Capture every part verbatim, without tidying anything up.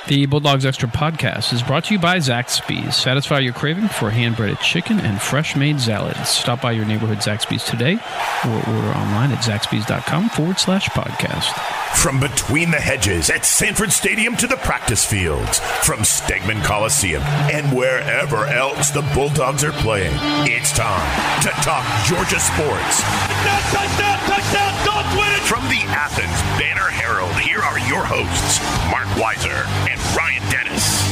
The Bulldogs Extra podcast is brought to you by Zaxby's. Satisfy your craving for hand-breaded chicken and fresh-made salads. Stop by your neighborhood Zaxby's today or order online at zaxby's.com forward slash podcast. From between the hedges at Sanford Stadium to the practice fields, from Stegman Coliseum and wherever else the Bulldogs are playing, it's time to talk Georgia sports. Touchdown, touchdown, touchdown, Dogs win it! From the Athens Banner Herald, here are your hosts, Mark Weiser and Ryan Dennis.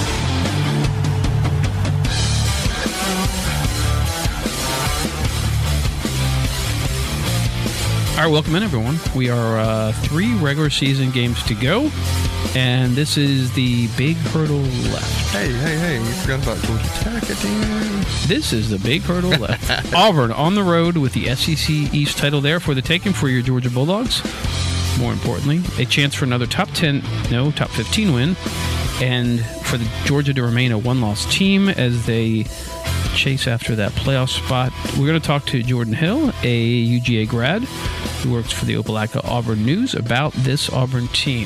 All right, welcome in, everyone. We are uh, three regular season games to go, and this is the big hurdle left. Hey, hey, hey, you forgot about Georgia Tech at the end. This is the big hurdle left. Auburn on the road with the S E C East title there for the taking for your Georgia Bulldogs. More importantly, a chance for another top ten, no, top fifteen win, and for the Georgia to remain a one-loss team as they chase after that playoff spot. We're going to talk to Jordan Hill, a U G A grad who works for the Opelika Auburn News, about this Auburn team.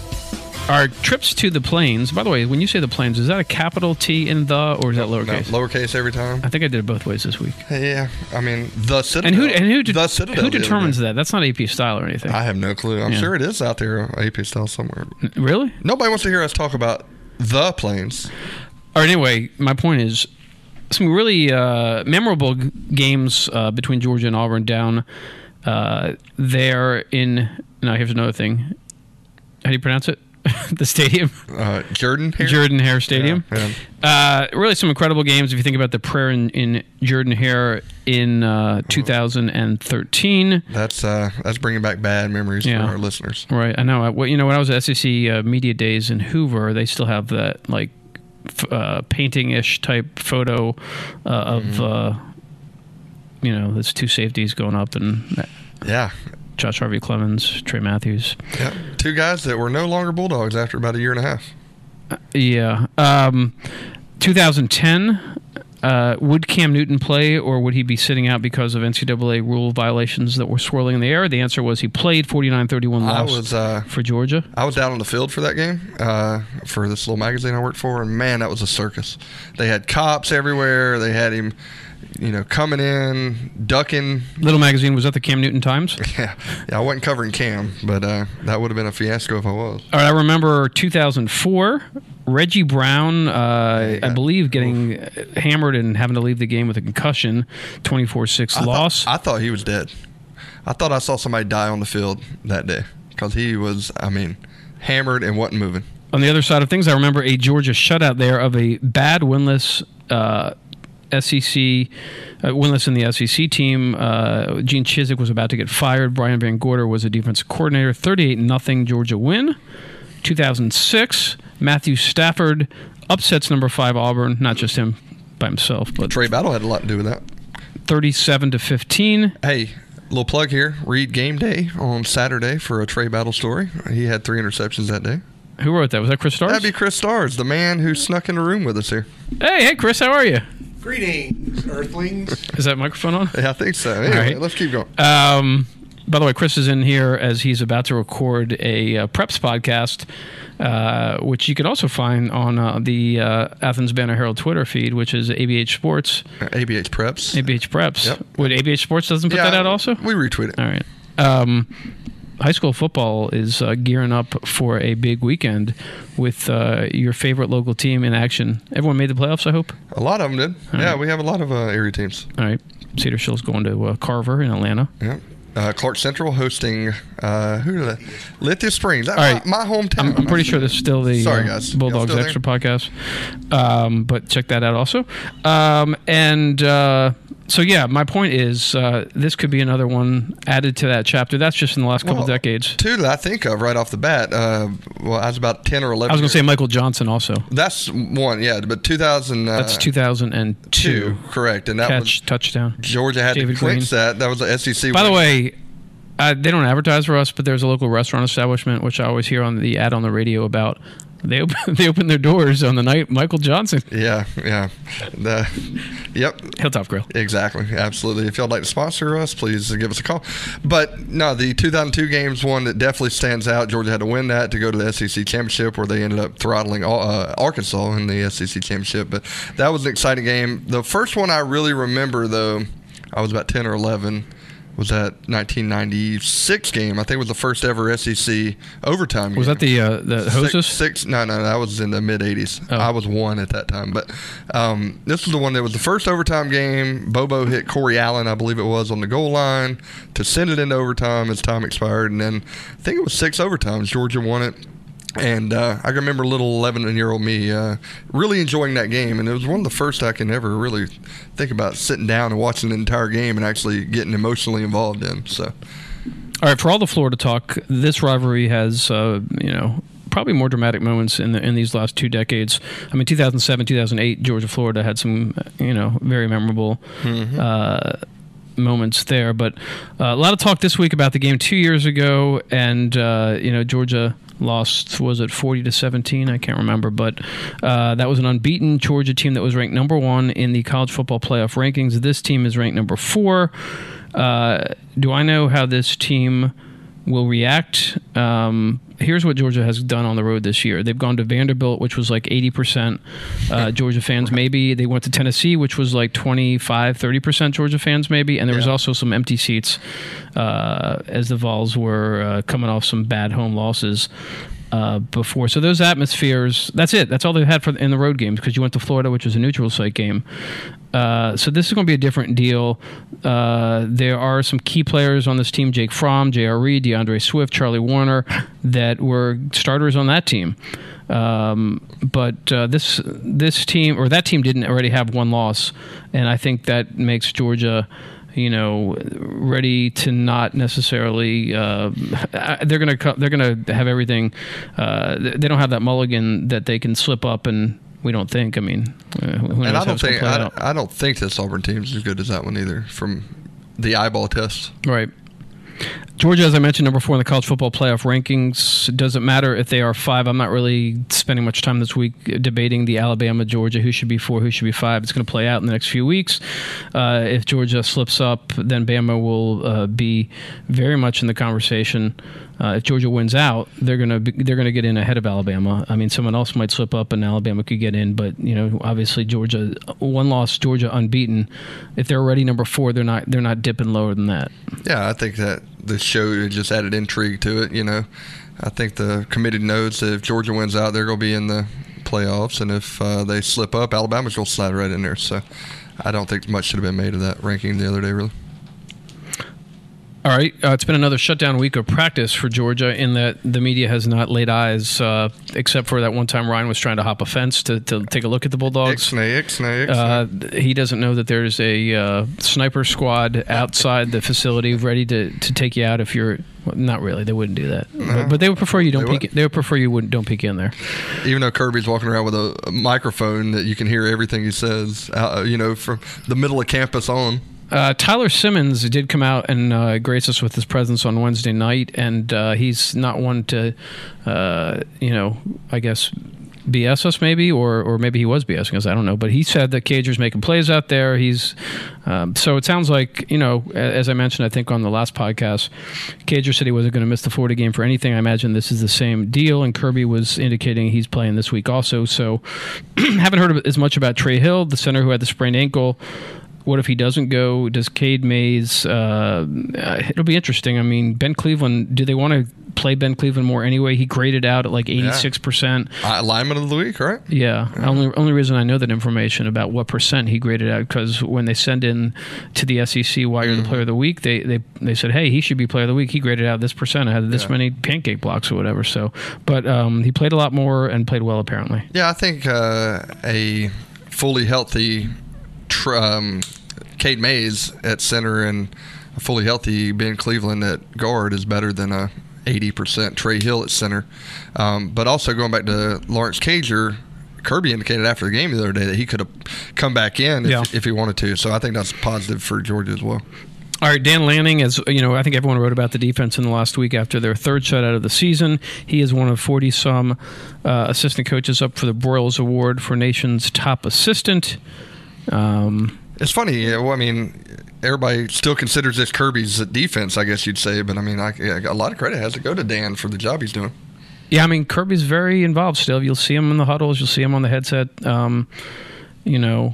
Our trips to the Plains, by the way, when you say the Plains, is that a capital T in the, or is that lowercase? No, lowercase every time. I think I did it both ways this week. Yeah, I mean, the Citadel. And who, and who, de- the Citadel who determines that? That's not A P style or anything. I have no clue. I'm Yeah. sure it is out there, A P style somewhere. Really? Nobody wants to hear us talk about the Plains. All right, anyway, my point is, some really uh, memorable g- games uh, between Georgia and Auburn down uh, there in. Now, here's another thing. How do you pronounce it? The stadium? Uh, Jordan Hare? Jordan Hare Stadium. Yeah, yeah. Uh, really some incredible games if you think about the prayer in, in Jordan Hare in uh, two thousand thirteen. That's uh, that's bringing back bad memories Yeah. for our listeners. Right, I know. I, well, you know, when I was at S E C uh, Media Days in Hoover, they still have that, like, f- uh, painting-ish type photo uh, of, mm-hmm. uh, you know, there's two safeties going up and Yeah. Josh Harvey Clemens, Trey Matthews. Yeah. Two guys that were no longer Bulldogs after about a year and a half. Uh, yeah. Um, two thousand ten, uh, would Cam Newton play or would he be sitting out because of N C double A rule violations that were swirling in the air? The answer was he played. forty-nine thirty-one I loss was, uh, for Georgia. I was down on the field for that game uh, for this little magazine I worked for, and man, that was a circus. They had cops everywhere. They had him, you know, coming in, ducking. Little magazine, was that the Cam Newton Times? Yeah, yeah. I wasn't covering Cam, but uh, that would have been a fiasco if I was. All right, I remember two thousand four, Reggie Brown, uh, Yeah. I believe, getting Oof. hammered and having to leave the game with a concussion, twenty-four six I loss. Thought, I thought he was dead. I thought I saw somebody die on the field that day because he was, I mean, hammered and wasn't moving. On the other side of things, I remember a Georgia shutout there of a bad winless uh, S E C, uh, winless in the S E C team. Uh, Gene Chizik was about to get fired. Brian Van Gorder was a defensive coordinator. thirty-eight nothing Georgia win. two thousand six, Matthew Stafford upsets number five Auburn. Not just him by himself, but Trey Battle had a lot to do with that. thirty-seven to fifteen. Hey, little plug here. Read Game Day on Saturday for a Trey Battle story. He had three interceptions that day. Who wrote that? Was that Chris Stars? That'd be Chris Stars, the man who snuck in the room with us here. Hey, hey, Chris, how are you? Greetings, Earthlings. Is that microphone on? Yeah, I think so. Anyway, All right. Let's keep going. Um, by the way, Chris is in here as he's about to record a uh, Preps podcast, uh, which you can also find on uh, the uh, Athens Banner Herald Twitter feed, which is A B H Sports. Uh, A B H Preps. A B H Preps. Yep. What, A B H Sports doesn't put yeah, that out also? We retweet it. All right. Um, high school football is uh, gearing up for a big weekend with uh, your favorite local team in action. Everyone made the playoffs, I hope? A lot of them did. All yeah, right. we have a lot of uh, area teams. All right. Cedar Shill's going to uh, Carver in Atlanta. Yeah. Uh, Clark Central hosting, uh, who did that? Lithia Springs. That, All right. my, my hometown. I'm, I'm pretty sure this is still the Sorry, uh, guys. Bulldogs Y'all still Extra podcast. Um, but check that out also. Um, and uh, so, yeah, my point is uh, this could be another one added to that chapter. That's just in the last couple Well, decades. Two that I think of right off the bat. Uh, well, I was about ten or eleven. I was going to say years- Michael Johnson also. That's one, yeah. But two thousand. Uh, That's two thousand two. two, correct. And that Catch, was touchdown. Georgia had David to clinch Green. that. That was the S E C. By the win. way, uh, they don't advertise for us, but there's a local restaurant establishment, which I always hear on the ad on the radio about. They op- they opened their doors on the night Michael Johnson. Yeah, yeah. The, yep. Hilltop Grill. Exactly. Absolutely. If y'all like to sponsor us, please give us a call. But no, the two thousand two game's one that definitely stands out. Georgia had to win that to go to the S E C championship, where they ended up throttling uh, Arkansas in the S E C championship. But that was an exciting game. The first one I really remember, though, I was about ten or eleven. Was that nineteen ninety-six game? I think it was the first ever S E C overtime game. Was that the uh, the Hostess? Six, six, no, no, that was in the mid eighties. Oh. I was one at that time. But um, this was the one that was the first overtime game. Bobo hit Corey Allen, I believe it was, on the goal line to send it into overtime as time expired. And then I think it was six overtimes. Georgia won it. And uh, I can remember little eleven-year-old me uh, really enjoying that game. And it was one of the first I can ever really think about sitting down and watching the entire game and actually getting emotionally involved in. So, all right, for all the Florida talk, this rivalry has, uh, you know, probably more dramatic moments in the, in these last two decades. I mean, two thousand seven, two thousand eight, Georgia, Florida had some, you know, very memorable mm-hmm. uh moments there. But uh, a lot of talk this week about the game two years ago, and, uh, you know, Georgia lost, was it forty to seventeen? I can't remember, but uh, that was an unbeaten Georgia team that was ranked number one in the college football playoff rankings. This team is ranked number four. Uh, do I know how this team will react? Um, here's what Georgia has done on the road this year. They've gone to Vanderbilt, which was like eighty percent uh, Georgia fans, maybe. They went to Tennessee, which was like twenty-five, thirty percent Georgia fans, maybe. And there yeah. was also some empty seats uh, as the Vols were uh, coming off some bad home losses uh, before. So those atmospheres, that's it. That's all they've had for in the road games, because you went to Florida, which was a neutral site game. Uh, so this is going to be a different deal. Uh, there are some key players on this team: Jake Fromm, J R. Reed, DeAndre Swift, Charlie Warner, that were starters on that team. Um, but uh, this this team, or that team, didn't already have one loss, and I think that makes Georgia, you know, ready to not necessarily. Uh, they're going to they're going to have everything. Uh, they don't have that mulligan that they can slip up and. We don't think. I mean, uh, who knows and I how don't it's gonna think play I, out. I don't think this Auburn team's as good as that one either, from the eyeball test. Right. Georgia, as I mentioned, number four in the college football playoff rankings. It doesn't matter if they are five. I'm not really spending much time this week debating the Alabama, Georgia, who should be four, who should be five. It's going to play out in the next few weeks. Uh, if Georgia slips up, then Bama will uh, be very much in the conversation. Uh, if Georgia wins out, they're going to they're going to get in ahead of Alabama. I mean, someone else might slip up and Alabama could get in, but you know, obviously Georgia one loss, Georgia unbeaten. If they're already number four, they're not they're not dipping lower than that. Yeah, I think that the show just added intrigue to it. You know, I think the committee knows that if Georgia wins out, they're going to be in the playoffs, and if uh, they slip up, Alabama's going to slide right in there. So I don't think much should have been made of that ranking the other day, really. All right. Uh, it's been another shutdown week of practice for Georgia, in that the media has not laid eyes, uh, except for that one time Ryan was trying to hop a fence to, to take a look at the Bulldogs. Ixnay, ixnay, ixnay. Uh, he doesn't know that there's a uh, sniper squad outside the facility ready to, to take you out if you're well, not really. They wouldn't do that, no. but, but they would prefer you don't they peek. Would. They would prefer you wouldn't don't peek in there. Even though Kirby's walking around with a, a microphone that you can hear everything he says, uh, you know, from the middle of campus on. Uh, Tyler Simmons did come out and uh, grace us with his presence on Wednesday night, and uh, he's not one to, uh, you know, I guess B S us maybe, or or maybe he was BSing us. I don't know, but he said that Cager's making plays out there. He's um, so it sounds like, you know, as I mentioned, I think on the last podcast, Cager said he wasn't going to miss the Florida game for anything. I imagine this is the same deal, and Kirby was indicating he's playing this week also. So haven't heard as much about Trey Hill, the center who had the sprained ankle. What if he doesn't go? Does Cade Mays? Uh, it'll be interesting. I mean, Ben Cleveland. Do they want to play Ben Cleveland more anyway? He graded out at like eighty-six percent. Uh, lineman of the week, right? Yeah. yeah. Only only reason I know that information about what percent he graded out, because when they send in to the S E C why you're mm-hmm. the player of the week, they, they they said, hey, he should be player of the week. He graded out this percent. I had this yeah. many pancake blocks or whatever. So, but um, he played a lot more and played well apparently. Yeah, I think uh, a fully healthy. Tr- um, Cade Mays at center and a fully healthy Ben Cleveland at guard is better than a eighty percent Trey Hill at center. Um, but also going back to Lawrence Cager, Kirby indicated after the game the other day that he could have come back in if, yeah. if he wanted to. So I think that's positive for Georgia as well. All right, Dan Lanning, as you know, I think everyone wrote about the defense in the last week after their third shutout of the season. He is one of forty-some uh, assistant coaches up for the Broyles Award for Nation's Top Assistant. Um, it's funny. Yeah, well, I mean, everybody still considers this Kirby's defense, I guess you'd say. But, I mean, I, a lot of credit has to go to Dan for the job he's doing. Yeah, I mean, Kirby's very involved still. You'll see him in the huddles. You'll see him on the headset. Um, you know,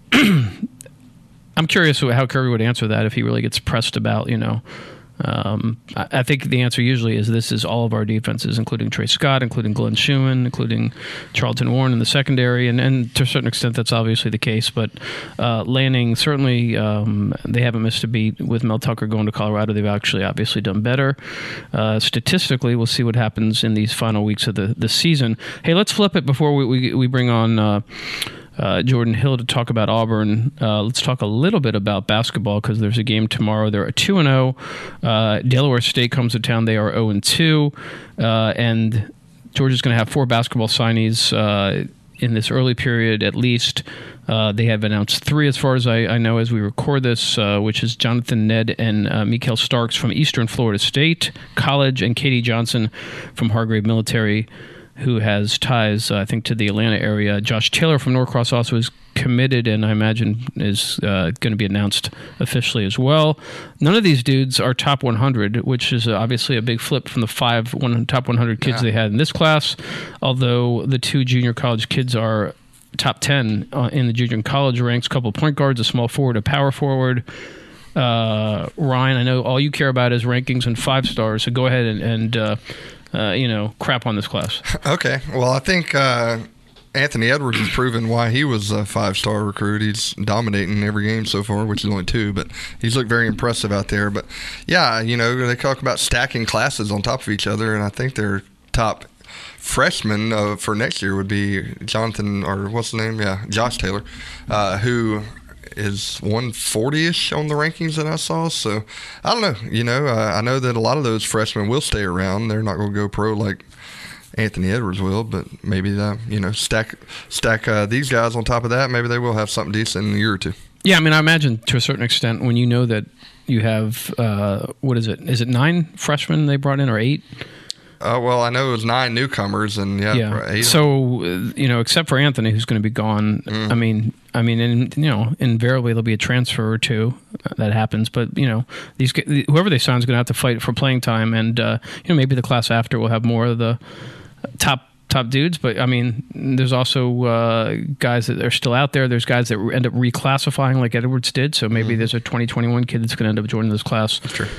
I'm curious how Kirby would answer that if he really gets pressed about, you know. Um, I, I think the answer usually is this is all of our defenses, including Trey Scott, including Glenn Schumann, including Charlton Warren in the secondary. And, and to a certain extent, that's obviously the case. But uh, Lanning, certainly um, they haven't missed a beat with Mel Tucker going to Colorado. They've actually obviously done better. Uh, statistically, we'll see what happens in these final weeks of the, the season. Hey, let's flip it before we, we, we bring on uh, Uh, Jordan Hill to talk about Auburn. Uh, let's talk a little bit about basketball because there's a game tomorrow. They're two and oh. Uh, Delaware State comes to town. They are oh and two. Uh, and Georgia's going to have four basketball signees uh, in this early period at least. Uh, they have announced three as far as I, I know as we record this, uh, which is Jonathan Ned and uh, Mikael Starks from Eastern Florida State College and Katie Johnson from Hargrave Military, who has ties, uh, I think, to the Atlanta area. Josh Taylor from Norcross also is committed and I imagine is uh, going to be announced officially as well. None of these dudes are top one hundred, which is obviously a big flip from the five one, top one hundred kids yeah. they had in this class, although the two junior college kids are top ten uh, in the junior college ranks, a couple of point guards, a small forward, a power forward. Uh, Ryan, I know all you care about is rankings and five stars, so go ahead and... and uh, Uh, you know, crap on this class. Okay. Well, I think uh, Anthony Edwards has proven why he was a five-star recruit. He's dominating every game so far, which is only two, but he's looked very impressive out there. But, yeah, you know, they talk about stacking classes on top of each other, and I think their top freshman uh, for next year would be Jonathan, or what's the name? Yeah, Josh Taylor, uh, who – is one forty-ish on the rankings that I saw. So, I don't know. You know, uh, I know that a lot of those freshmen will stay around. They're not going to go pro like Anthony Edwards will, but maybe, uh, you know, stack stack uh, these guys on top of that. Maybe they will have something decent in a year or two. Yeah, I mean, I imagine to a certain extent when you know that you have, uh, what is it? Is it nine freshmen they brought in or eight? Uh, well, I know it was nine newcomers, and yeah, yeah. eight. So, you know, except for Anthony, who's going to be gone. Mm. I mean, I mean, in, you know, invariably there'll be a transfer or two that happens. But you know, these whoever they sign is going to have to fight for playing time, and uh, you know, maybe the class after will have more of the top top dudes. But I mean, there's also uh, guys that are still out there. There's guys that end up reclassifying, like Edwards did. So maybe mm. there's a twenty twenty-one kid that's going to end up joining this class. That's true.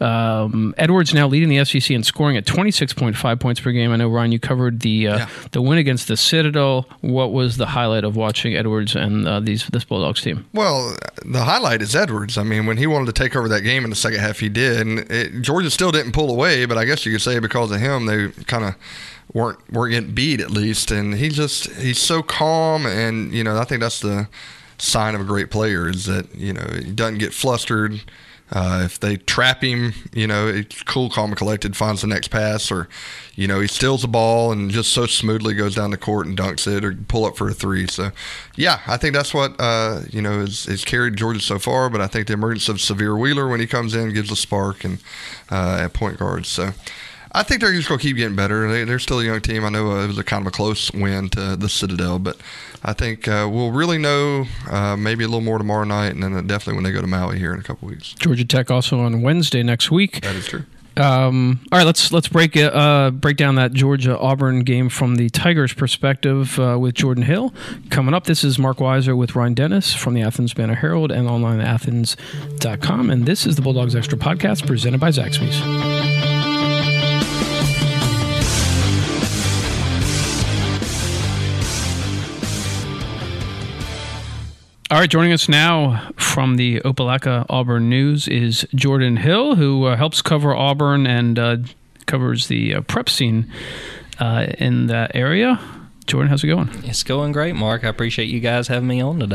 Um, Edwards now leading the S E C in scoring at twenty-six point five points per game. I know, Ryan, you covered the uh, yeah. the win against the Citadel. What was the highlight of watching Edwards and uh, these this Bulldogs team? Well, the highlight is Edwards. I mean, when he wanted to take over that game in the second half, he did. And it, Georgia still didn't pull away, but I guess you could say because of him, they kind of weren't weren't getting beat at least. And he just he's so calm, and you know, I think that's the sign of a great player is that you know he doesn't get flustered. Uh, if they trap him, you know, it's cool, calm, and collected, finds the next pass, or, you know, he steals the ball and just so smoothly goes down the court and dunks it or pull up for a three. So, yeah, I think that's what, uh, you know, is, is carried Georgia so far. But I think the emergence of Severe Wheeler when he comes in gives a spark and uh, at point guard. So, I think they're just going to keep getting better. They, they're still a young team. I know uh, it was a kind of a close win to the Citadel, but I think uh, we'll really know uh, maybe a little more tomorrow night, and then definitely when they go to Maui here in a couple weeks. Georgia Tech also on Wednesday next week. That is true. Um, all right, let's let's break uh, break down that Georgia Auburn game from the Tigers' perspective uh, with Jordan Hill. Coming up, this is Mark Weiser with Ryan Dennis from the Athens Banner Herald and online at athens dot com, and this is the Bulldogs Extra Podcast presented by Zaxby's. All right, joining us now from the Opelika Auburn News is Jordan Hill, who uh, helps cover Auburn and uh, covers the uh, prep scene uh, in that area. Jordan, how's it going? It's going great, Mark. I appreciate you guys having me on today.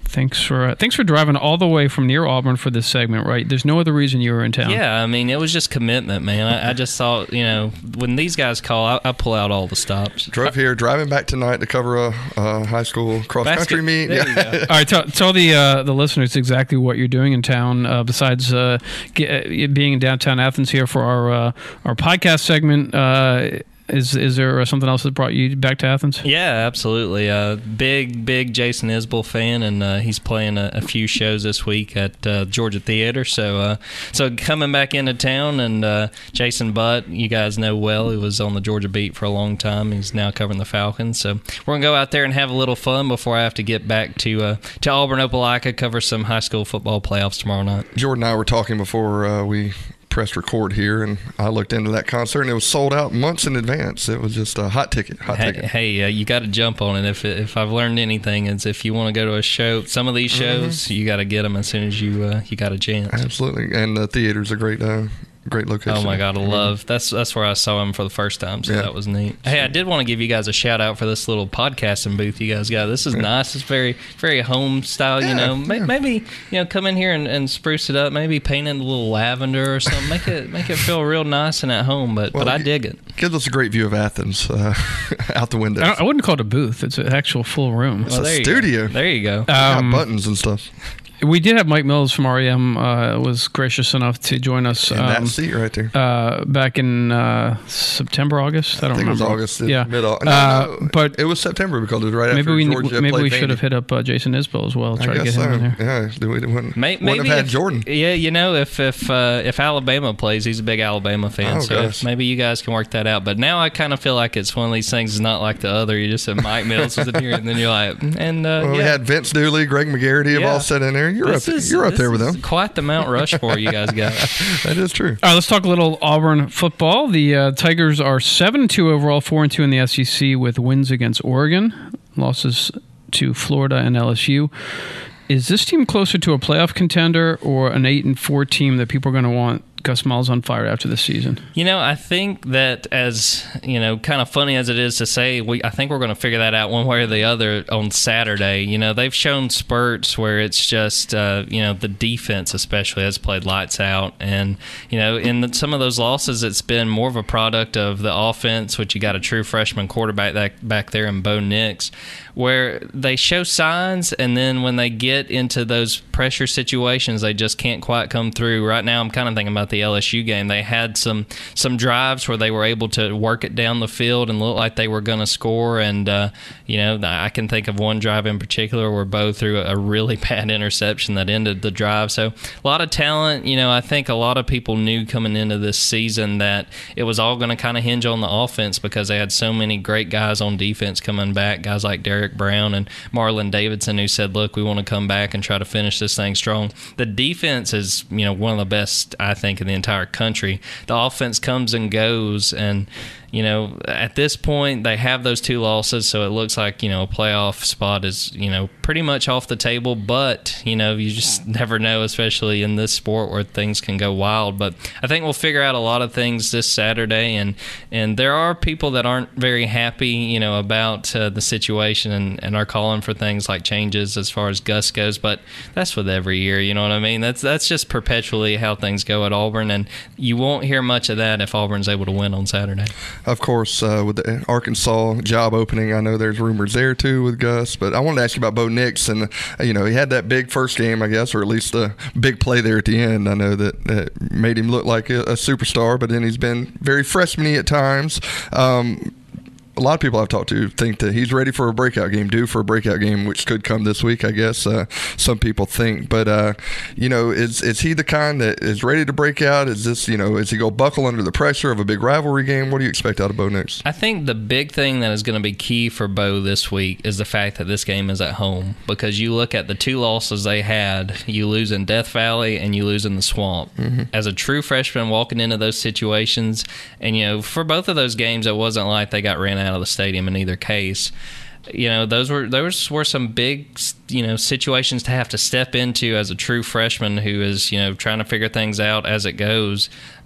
Thanks for uh, thanks for driving all the way from near Auburn for this segment, right? There's no other reason you were in town. Yeah, I mean, it was just commitment, man. I, I just thought, you know, when these guys call, I, I pull out all the stops. Drove here, driving back tonight to cover a, a high school cross-country meet. There Yeah. you go. All right, tell, tell the uh, the listeners exactly what you're doing in town uh, besides uh, get, uh, being in downtown Athens here for our uh, our podcast segment. Uh, Is is there something else that brought you back to Athens? Yeah, absolutely. Uh, big, big Jason Isbell fan, and uh, he's playing a, a few shows this week at uh, Georgia Theater. So, uh, so coming back into town, and uh, Jason Butt, you guys know well, he was on the Georgia beat for a long time. He's now covering the Falcons. So we're gonna go out there and have a little fun before I have to get back to uh, to Auburn Opelika, cover some high school football playoffs tomorrow night. Jordan and I were talking before uh, we pressed record here, and I looked into that concert, and it was sold out months in advance. It was just a hot ticket. Hot Hey, ticket. hey uh, you got to jump on it. If if I've learned anything, it's if you want to go to a show, some of these shows, mm-hmm. you got to get them as soon as you uh, you got a chance. Absolutely, and the theater's a great. Uh, Great location. Oh my God, I love that's that's where I saw him for the first time, so yeah. that was neat. Hey, I did want to give you guys a shout out for this little podcasting booth you guys got. This is yeah. nice. It's very very home style. Yeah, you know, yeah. maybe you know come in here and, and spruce it up. Maybe paint it a little lavender or something. Make it make it feel real nice and at home. But well, but I dig it. Gives us a great view of Athens uh, out the window. I, I wouldn't call it a booth. It's an actual full room. It's well, a studio. Go. There you go. Um, got buttons and stuff. We did have Mike Mills from R E M uh, was gracious enough to join us. In um, that seat right there. Uh, back in uh, September, August. I don't I think remember. it was August. Yeah, mid no, uh, no, but it was September because it was right maybe after we Georgia maybe played we should Vandy. have hit up uh, Jason Isbell as well. Try I to get guess him so. in there. Yeah, we wouldn't, Maybe, wouldn't have had if, Jordan. Yeah, you know, if if uh, if Alabama plays, he's a big Alabama fan, Oh, so gosh. maybe you guys can work that out. But now I kind of feel like it's one of these things. Is not like the other. You just said Mike Mills was in here, and then you're like, and uh, Well, yeah. we had Vince Dooley, Greg McGarity have Yeah. all sat in there. You're This up. is- You're up this there with is them. Quite the Mount Rushmore you guys got. That is true. All right, let's talk a little Auburn football. The uh, Tigers are seven and two overall, four and two in the S E C with wins against Oregon, losses to Florida and L S U. Is this team closer to a playoff contender or an eight and four team that people are going to want Gus Malzahn fired after this season? You know, I think that as, you know, kind of funny as it is to say, we I think we're going to figure that out one way or the other on Saturday. You know, they've shown spurts where it's just, uh, you know, the defense especially has played lights out. And, you know, in the, some of those losses, it's been more of a product of the offense, which you got a true freshman quarterback that, back there in Bo Nix, where they show signs, and then when they get into those pressure situations, they just can't quite come through. Right now, I'm kind of thinking about the L S U game. They had some some drives where they were able to work it down the field and look like they were going to score. And, uh, you know, I can think of one drive in particular where Bo threw a really bad interception that ended the drive. So a lot of talent. You know, I think a lot of people knew coming into this season that it was all going to kind of hinge on the offense because they had so many great guys on defense coming back, guys like Derek Brown and Marlon Davidson, who said, look, we want to come back and try to finish this thing strong. The defense is, you know, one of the best, I think, in the entire country. The offense comes and goes, and you know, at this point, they have those two losses, so it looks like, you know, a playoff spot is, you know, pretty much off the table. But, you know, you just never know, especially in this sport where things can go wild. But I think we'll figure out a lot of things this Saturday, and and there are people that aren't very happy, you know, about uh, the situation and, and are calling for things like changes as far as Gus goes. But that's with every year, you know what I mean? That's that's just perpetually how things go at Auburn, and you won't hear much of that if Auburn's able to win on Saturday. Of course, uh, with the Arkansas job opening, I know there's rumors there too with Gus. But I wanted to ask you about Bo Nix, and uh, you know, he had that big first game, I guess, or at least a big play there at the end. I know that, that made him look like a, a superstar, but then he's been very freshman-y at times. Um, A lot of people I've talked to think that he's ready for a breakout game, due for a breakout game, which could come this week, I guess. Uh, some people think. But, uh, you know, is is he the kind that is ready to break out? Is this, you know, is he going to buckle under the pressure of a big rivalry game? What do you expect out of Bo Nix? I think the big thing that is going to be key for Bo this week is the fact that this game is at home. Because you look at the two losses they had, you lose in Death Valley and you lose in the Swamp. Mm-hmm. As a true freshman walking into those situations, and, you know, for both of those games, it wasn't like they got ran out of the stadium in either case. You know, those were those were some big, you know, situations to have to step into as a true freshman who is, you know, trying to figure things out as it goes.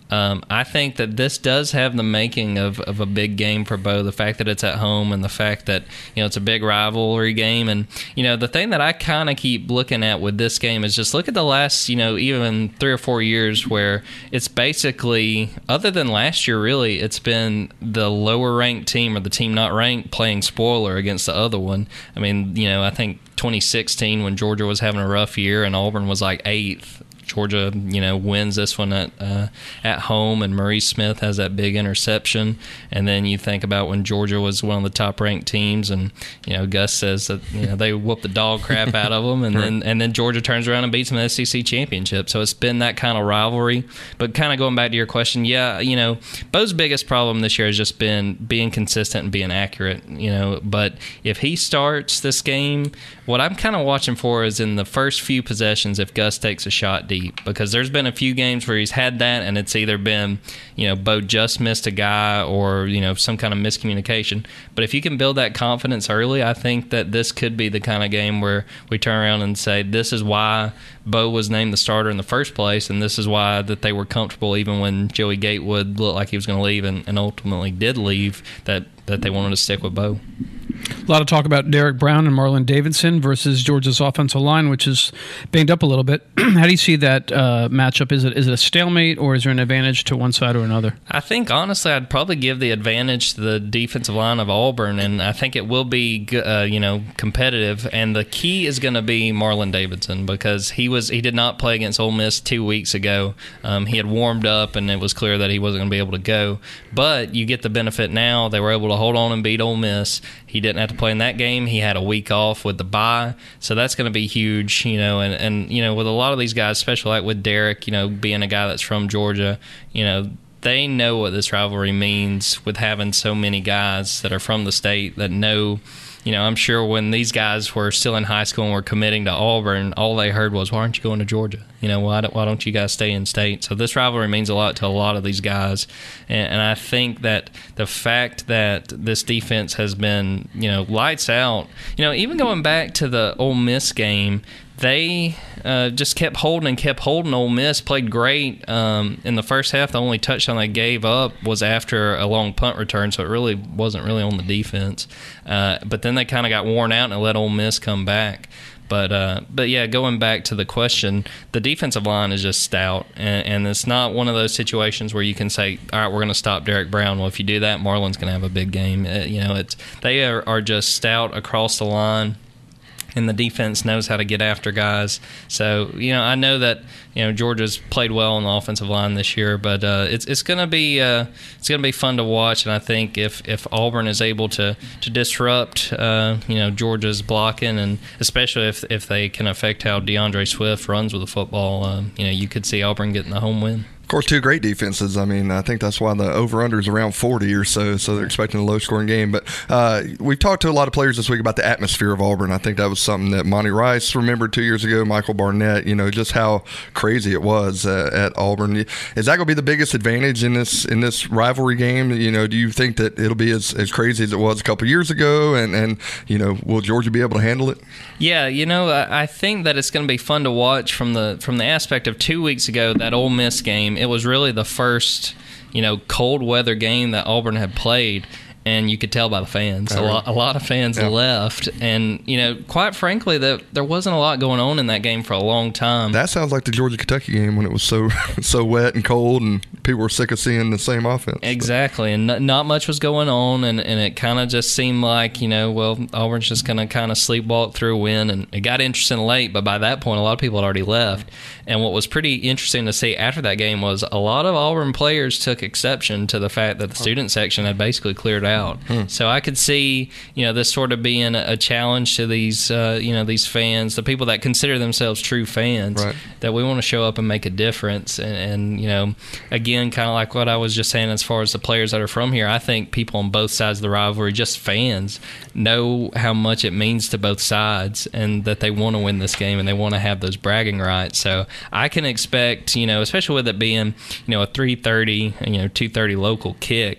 Um, I think that this does have the making of, of a big game for Bo. The fact that it's at home and the fact that, you know, it's a big rivalry game. And, you know, the thing that I kind of keep looking at with this game is just look at the last, you know, even three or four years where it's basically, other than last year, really, it's been the lower ranked team or the team not ranked playing spoiler against the other one. I mean, you know, I think twenty sixteen when Georgia was having a rough year and Auburn was like eighth. Georgia, you know, wins this one at uh, at home, and Maurice Smith has that big interception. And then you think about when Georgia was one of the top-ranked teams, and you know, Gus says that you know they whooped the dog crap out of them, and then and then Georgia turns around and beats them in the S E C championship. So it's been that kind of rivalry. But kind of going back to your question, yeah, you know, Bo's biggest problem this year has just been being consistent and being accurate. You know, but if he starts this game, what I'm kind of watching for is in the first few possessions if Gus takes a shot deep. Because there's been a few games where he's had that, and it's either been, you know, Bo just missed a guy or, you know, some kind of miscommunication. But if you can build that confidence early, I think that this could be the kind of game where we turn around and say, this is why Bo was named the starter in the first place, and this is why that they were comfortable even when Joey Gatewood looked like he was going to leave and, and ultimately did leave, that, that they wanted to stick with Bo. A lot of talk about Derek Brown and Marlon Davidson versus Georgia's offensive line, which is banged up a little bit. How do you see that uh, matchup? Is it is it a stalemate, or is there an advantage to one side or another? I think, honestly, I'd probably give the advantage to the defensive line of Auburn, and I think it will be uh, you know competitive. And the key is going to be Marlon Davidson, because he was he did not play against Ole Miss two weeks ago. Um, he had warmed up, and it was clear that he wasn't going to be able to go. But you get the benefit now. They were able to hold on and beat Ole Miss. He didn't have to play in that game. He had a week off with the bye, so that's going to be huge, you know. And, and you know, with a lot of these guys, especially like with Derek, you know, being a guy that's from Georgia, you know, they know what this rivalry means with having so many guys that are from the state that know. You know, I'm sure when these guys were still in high school and were committing to Auburn, all they heard was, why aren't you going to Georgia? You know, why don't, why don't you guys stay in state? So this rivalry means a lot to a lot of these guys. And, and I think that the fact that this defense has been, you know, lights out, you know, even going back to the Ole Miss game, they uh, just kept holding and kept holding. Ole Miss played great um, in the first half. The only touchdown they gave up was after a long punt return, so it really wasn't really on the defense. Uh, but then they kind of got worn out and let Ole Miss come back. But, uh, but yeah, going back to the question, the defensive line is just stout, and, and it's not one of those situations where you can say, all right, we're going to stop Derek Brown. Well, if you do that, Marlon's going to have a big game. Uh, you know, it's they are, are just stout across the line. And the defense knows how to get after guys. So, you know, I know that, you know, Georgia's played well on the offensive line this year, but uh, it's it's going to be uh, it's going to be fun to watch. And I think if, if Auburn is able to to disrupt, uh, you know, Georgia's blocking, and especially if if they can affect how DeAndre Swift runs with the football, um, you know, you could see Auburn getting the home win. Of course, two great defenses. I mean, I think that's why the over-under is around forty or so, so they're expecting a low-scoring game. But uh, we've talked to a lot of players this week about the atmosphere of Auburn. I think that was something that Monty Rice remembered two years ago, Michael Barnett, you know, just how crazy it was uh, at Auburn. Is that going to be the biggest advantage in this in this rivalry game? You know, do you think that it'll be as, as crazy as it was a couple years ago? And, and, you know, will Georgia be able to handle it? Yeah, you know, I think that it's going to be fun to watch from the from the aspect of two weeks ago, that Ole Miss game. It was really the first, you know, cold weather game that Auburn had played, and you could tell by the fans. A lot, a lot of fans yeah. left, and you know, quite frankly, that there wasn't a lot going on in that game for a long time. That sounds like the Georgia-Kentucky game when it was so so wet and cold, and people were sick of seeing the same offense. Exactly, and not, not much was going on, and, and it kind of just seemed like, you know, well, Auburn's just going to kind of sleepwalk through a win, and it got interesting late, but by that point, a lot of people had already left. And what was pretty interesting to see after that game was a lot of Auburn players took exception to the fact that the student section had basically cleared out. Hmm. So I could see, you know, this sort of being a challenge to these, uh, you know, these fans, the people that consider themselves true fans, right, that we want to show up and make a difference. And, and you know, again, kind of like what I was just saying as far as the players that are from here, I think people on both sides of the rivalry, just fans, know how much it means to both sides, and that they want to win this game and they want to have those bragging rights. So I can expect, you know, especially with it being, you know, a three thirty, you know, two thirty local kick,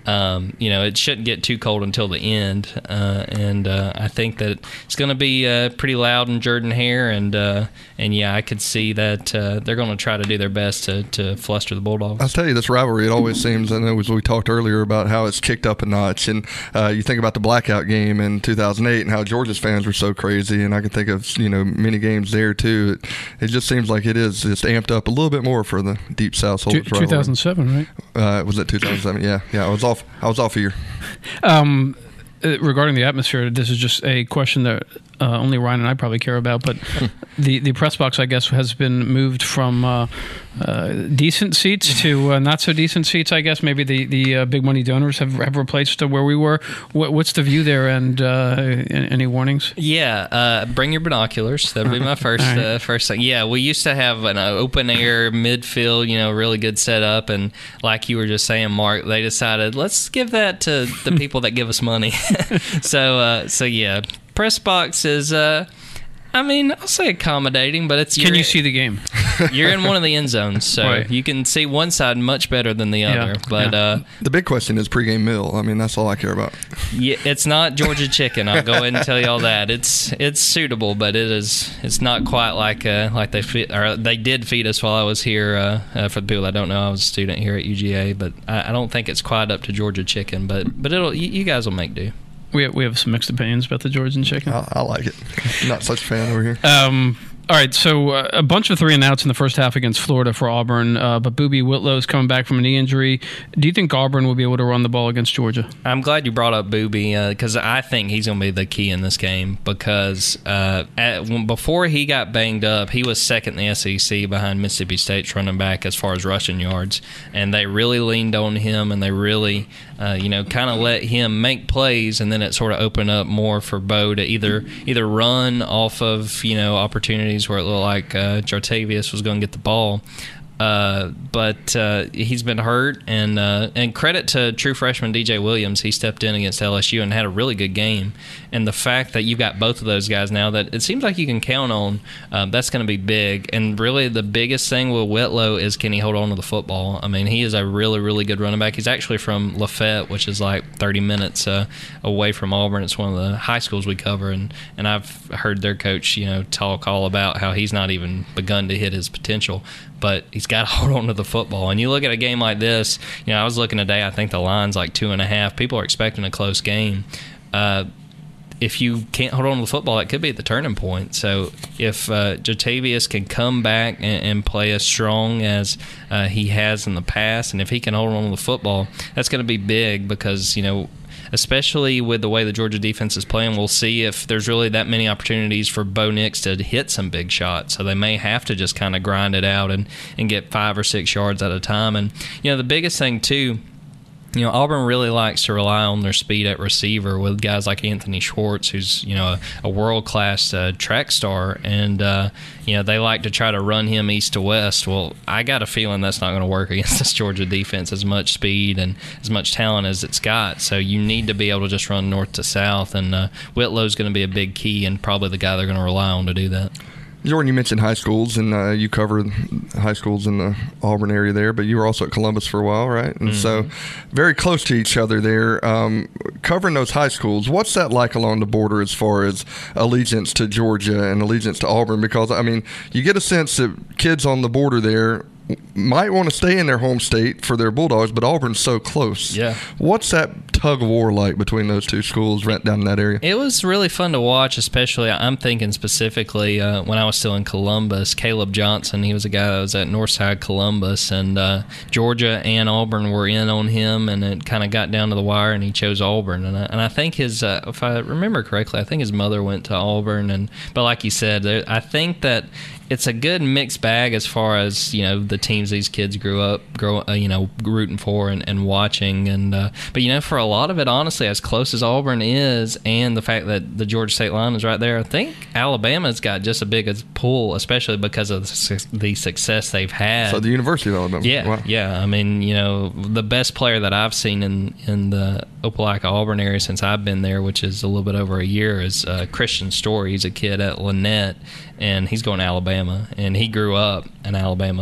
Um, you know, it shouldn't get too cold until the end, uh, and uh, I think that it's going to be uh, pretty loud in Jordan-Hare, and uh, and yeah, I could see that uh, they're going to try to do their best to, to fluster the Bulldogs. I'll tell you, this rivalry, it always seems, I know as we talked earlier about how it's kicked up a notch, and uh, you think about the blackout game in two thousand eight and how Georgia's fans were so crazy, and I can think of, you know, many games there too. It, it just seems like it is just amped up a little bit more for the Deep South Soldiers rivalry. two thousand seven, right? Uh, was it two thousand seven? Yeah, yeah. I was off. I was off a year. Um, regarding the atmosphere, this is just a question that uh, only Ryan and I probably care about. But the the press box, I guess, has been moved from uh, uh, decent seats to uh, not so decent seats. I guess maybe the the uh, big money donors have have replaced uh, where we were. What, what's the view there, and uh, any warnings? Yeah, uh, bring your binoculars. That'll be my first right. uh, first thing. Yeah, we used to have an open air midfield, you know, really good setup, and like you were just saying, Mark, they decided let's give that to the people that give us money. so uh, so yeah, press box is. Uh, I mean, I'll say accommodating, but it's... Can you see the game? You're in one of the end zones, so right. you can see one side much better than the other. Yeah, but yeah. Uh, the big question is pregame meal. I mean, that's all I care about. Yeah, it's not Georgia chicken. I'll go ahead and tell you all that. It's it's suitable, but it is it's not quite like uh, like they feed, or they did feed us while I was here. Uh, uh, for the people that don't know, I was a student here at U G A, but I, I don't think it's quite up to Georgia chicken. But but it'll you, you guys will make do. We have, we have some mixed opinions about the Georgian chicken. I, I like it. Not such a fan over here. Um, all right, so uh, a bunch of three and outs in the first half against Florida for Auburn, uh, but Boobie Whitlow's coming back from a knee injury. Do you think Auburn will be able to run the ball against Georgia? I'm glad you brought up Boobie because uh, I think he's going to be the key in this game because uh, at, when, before he got banged up, he was second in the S E C behind Mississippi State's running back as far as rushing yards, and they really leaned on him and they really, uh, you know, kind of let him make plays, and then it sort of opened up more for Bo to either either run off of, you know, opportunities where it looked like uh, Jartavius was going to get the ball. Uh, but uh, he's been hurt, and uh, and credit to true freshman D J Williams. He stepped in against L S U and had a really good game. And the fact that you've got both of those guys now that it seems like you can count on, uh, that's going to be big. And really the biggest thing with Whitlow is can he hold on to the football? I mean, he is a really, really good running back. He's actually from Lafayette, which is like thirty minutes uh, away from Auburn. It's one of the high schools we cover. And, and I've heard their coach, you know, talk all about how he's not even begun to hit his potential. But he's got to hold on to the football. And you look at a game like this, you know, I was looking today, I think the line's like two and a half. People are expecting a close game. Uh, if you can't hold on to the football, that could be the turning point. So if uh, Jartavius can come back and, and play as strong as uh, he has in the past, and if he can hold on to the football, that's going to be big because, you know, especially with the way the Georgia defense is playing, we'll see if there's really that many opportunities for Bo Nix to hit some big shots. So they may have to just kind of grind it out and, and get five or six yards at a time. And, you know, the biggest thing, too, you know, Auburn really likes to rely on their speed at receiver with guys like Anthony Schwartz, who's, you know, a, a world-class uh, track star, and, uh, you know, they like to try to run him east to west. Well, I got a feeling that's not going to work against this Georgia defense, as much speed and as much talent as it's got. So you need to be able to just run north to south, and uh, Whitlow's going to be a big key and probably the guy they're going to rely on to do that. Jordan, you mentioned high schools, and uh, you covered high schools in the Auburn area there, but you were also at Columbus for a while, right? And mm-hmm. so very close to each other there. Um, covering those high schools, what's that like along the border as far as allegiance to Georgia and allegiance to Auburn? Because, I mean, you get a sense that kids on the border there might want to stay in their home state for their Bulldogs, but Auburn's so close. Yeah. What's that tug of war like between those two schools right down in that area? It was really fun to watch, especially I'm thinking specifically uh, when I was still in Columbus. Caleb Johnson, he was a guy that was at Northside Columbus, and uh, Georgia and Auburn were in on him, and it kind of got down to the wire, and he chose Auburn. And I, and I think his, uh, if I remember correctly, I think his mother went to Auburn. And but like you said, there, I think that it's a good mixed bag as far as, you know, the teams these kids grew up, grow, uh, you know, rooting for and, and watching. And uh, but, you know, for a lot of it, honestly, as close as Auburn is and the fact that the Georgia State line is right there, I think Alabama's got just a big a pull, especially because of the success they've had. So the University of Alabama. Yeah, wow. yeah. I mean, you know, the best player that I've seen in, in the Opelika-Auburn area since I've been there, which is a little bit over a year, is uh, Christian Story. He's a kid at Lynette, and he's going to Alabama. And he grew up an Alabama fan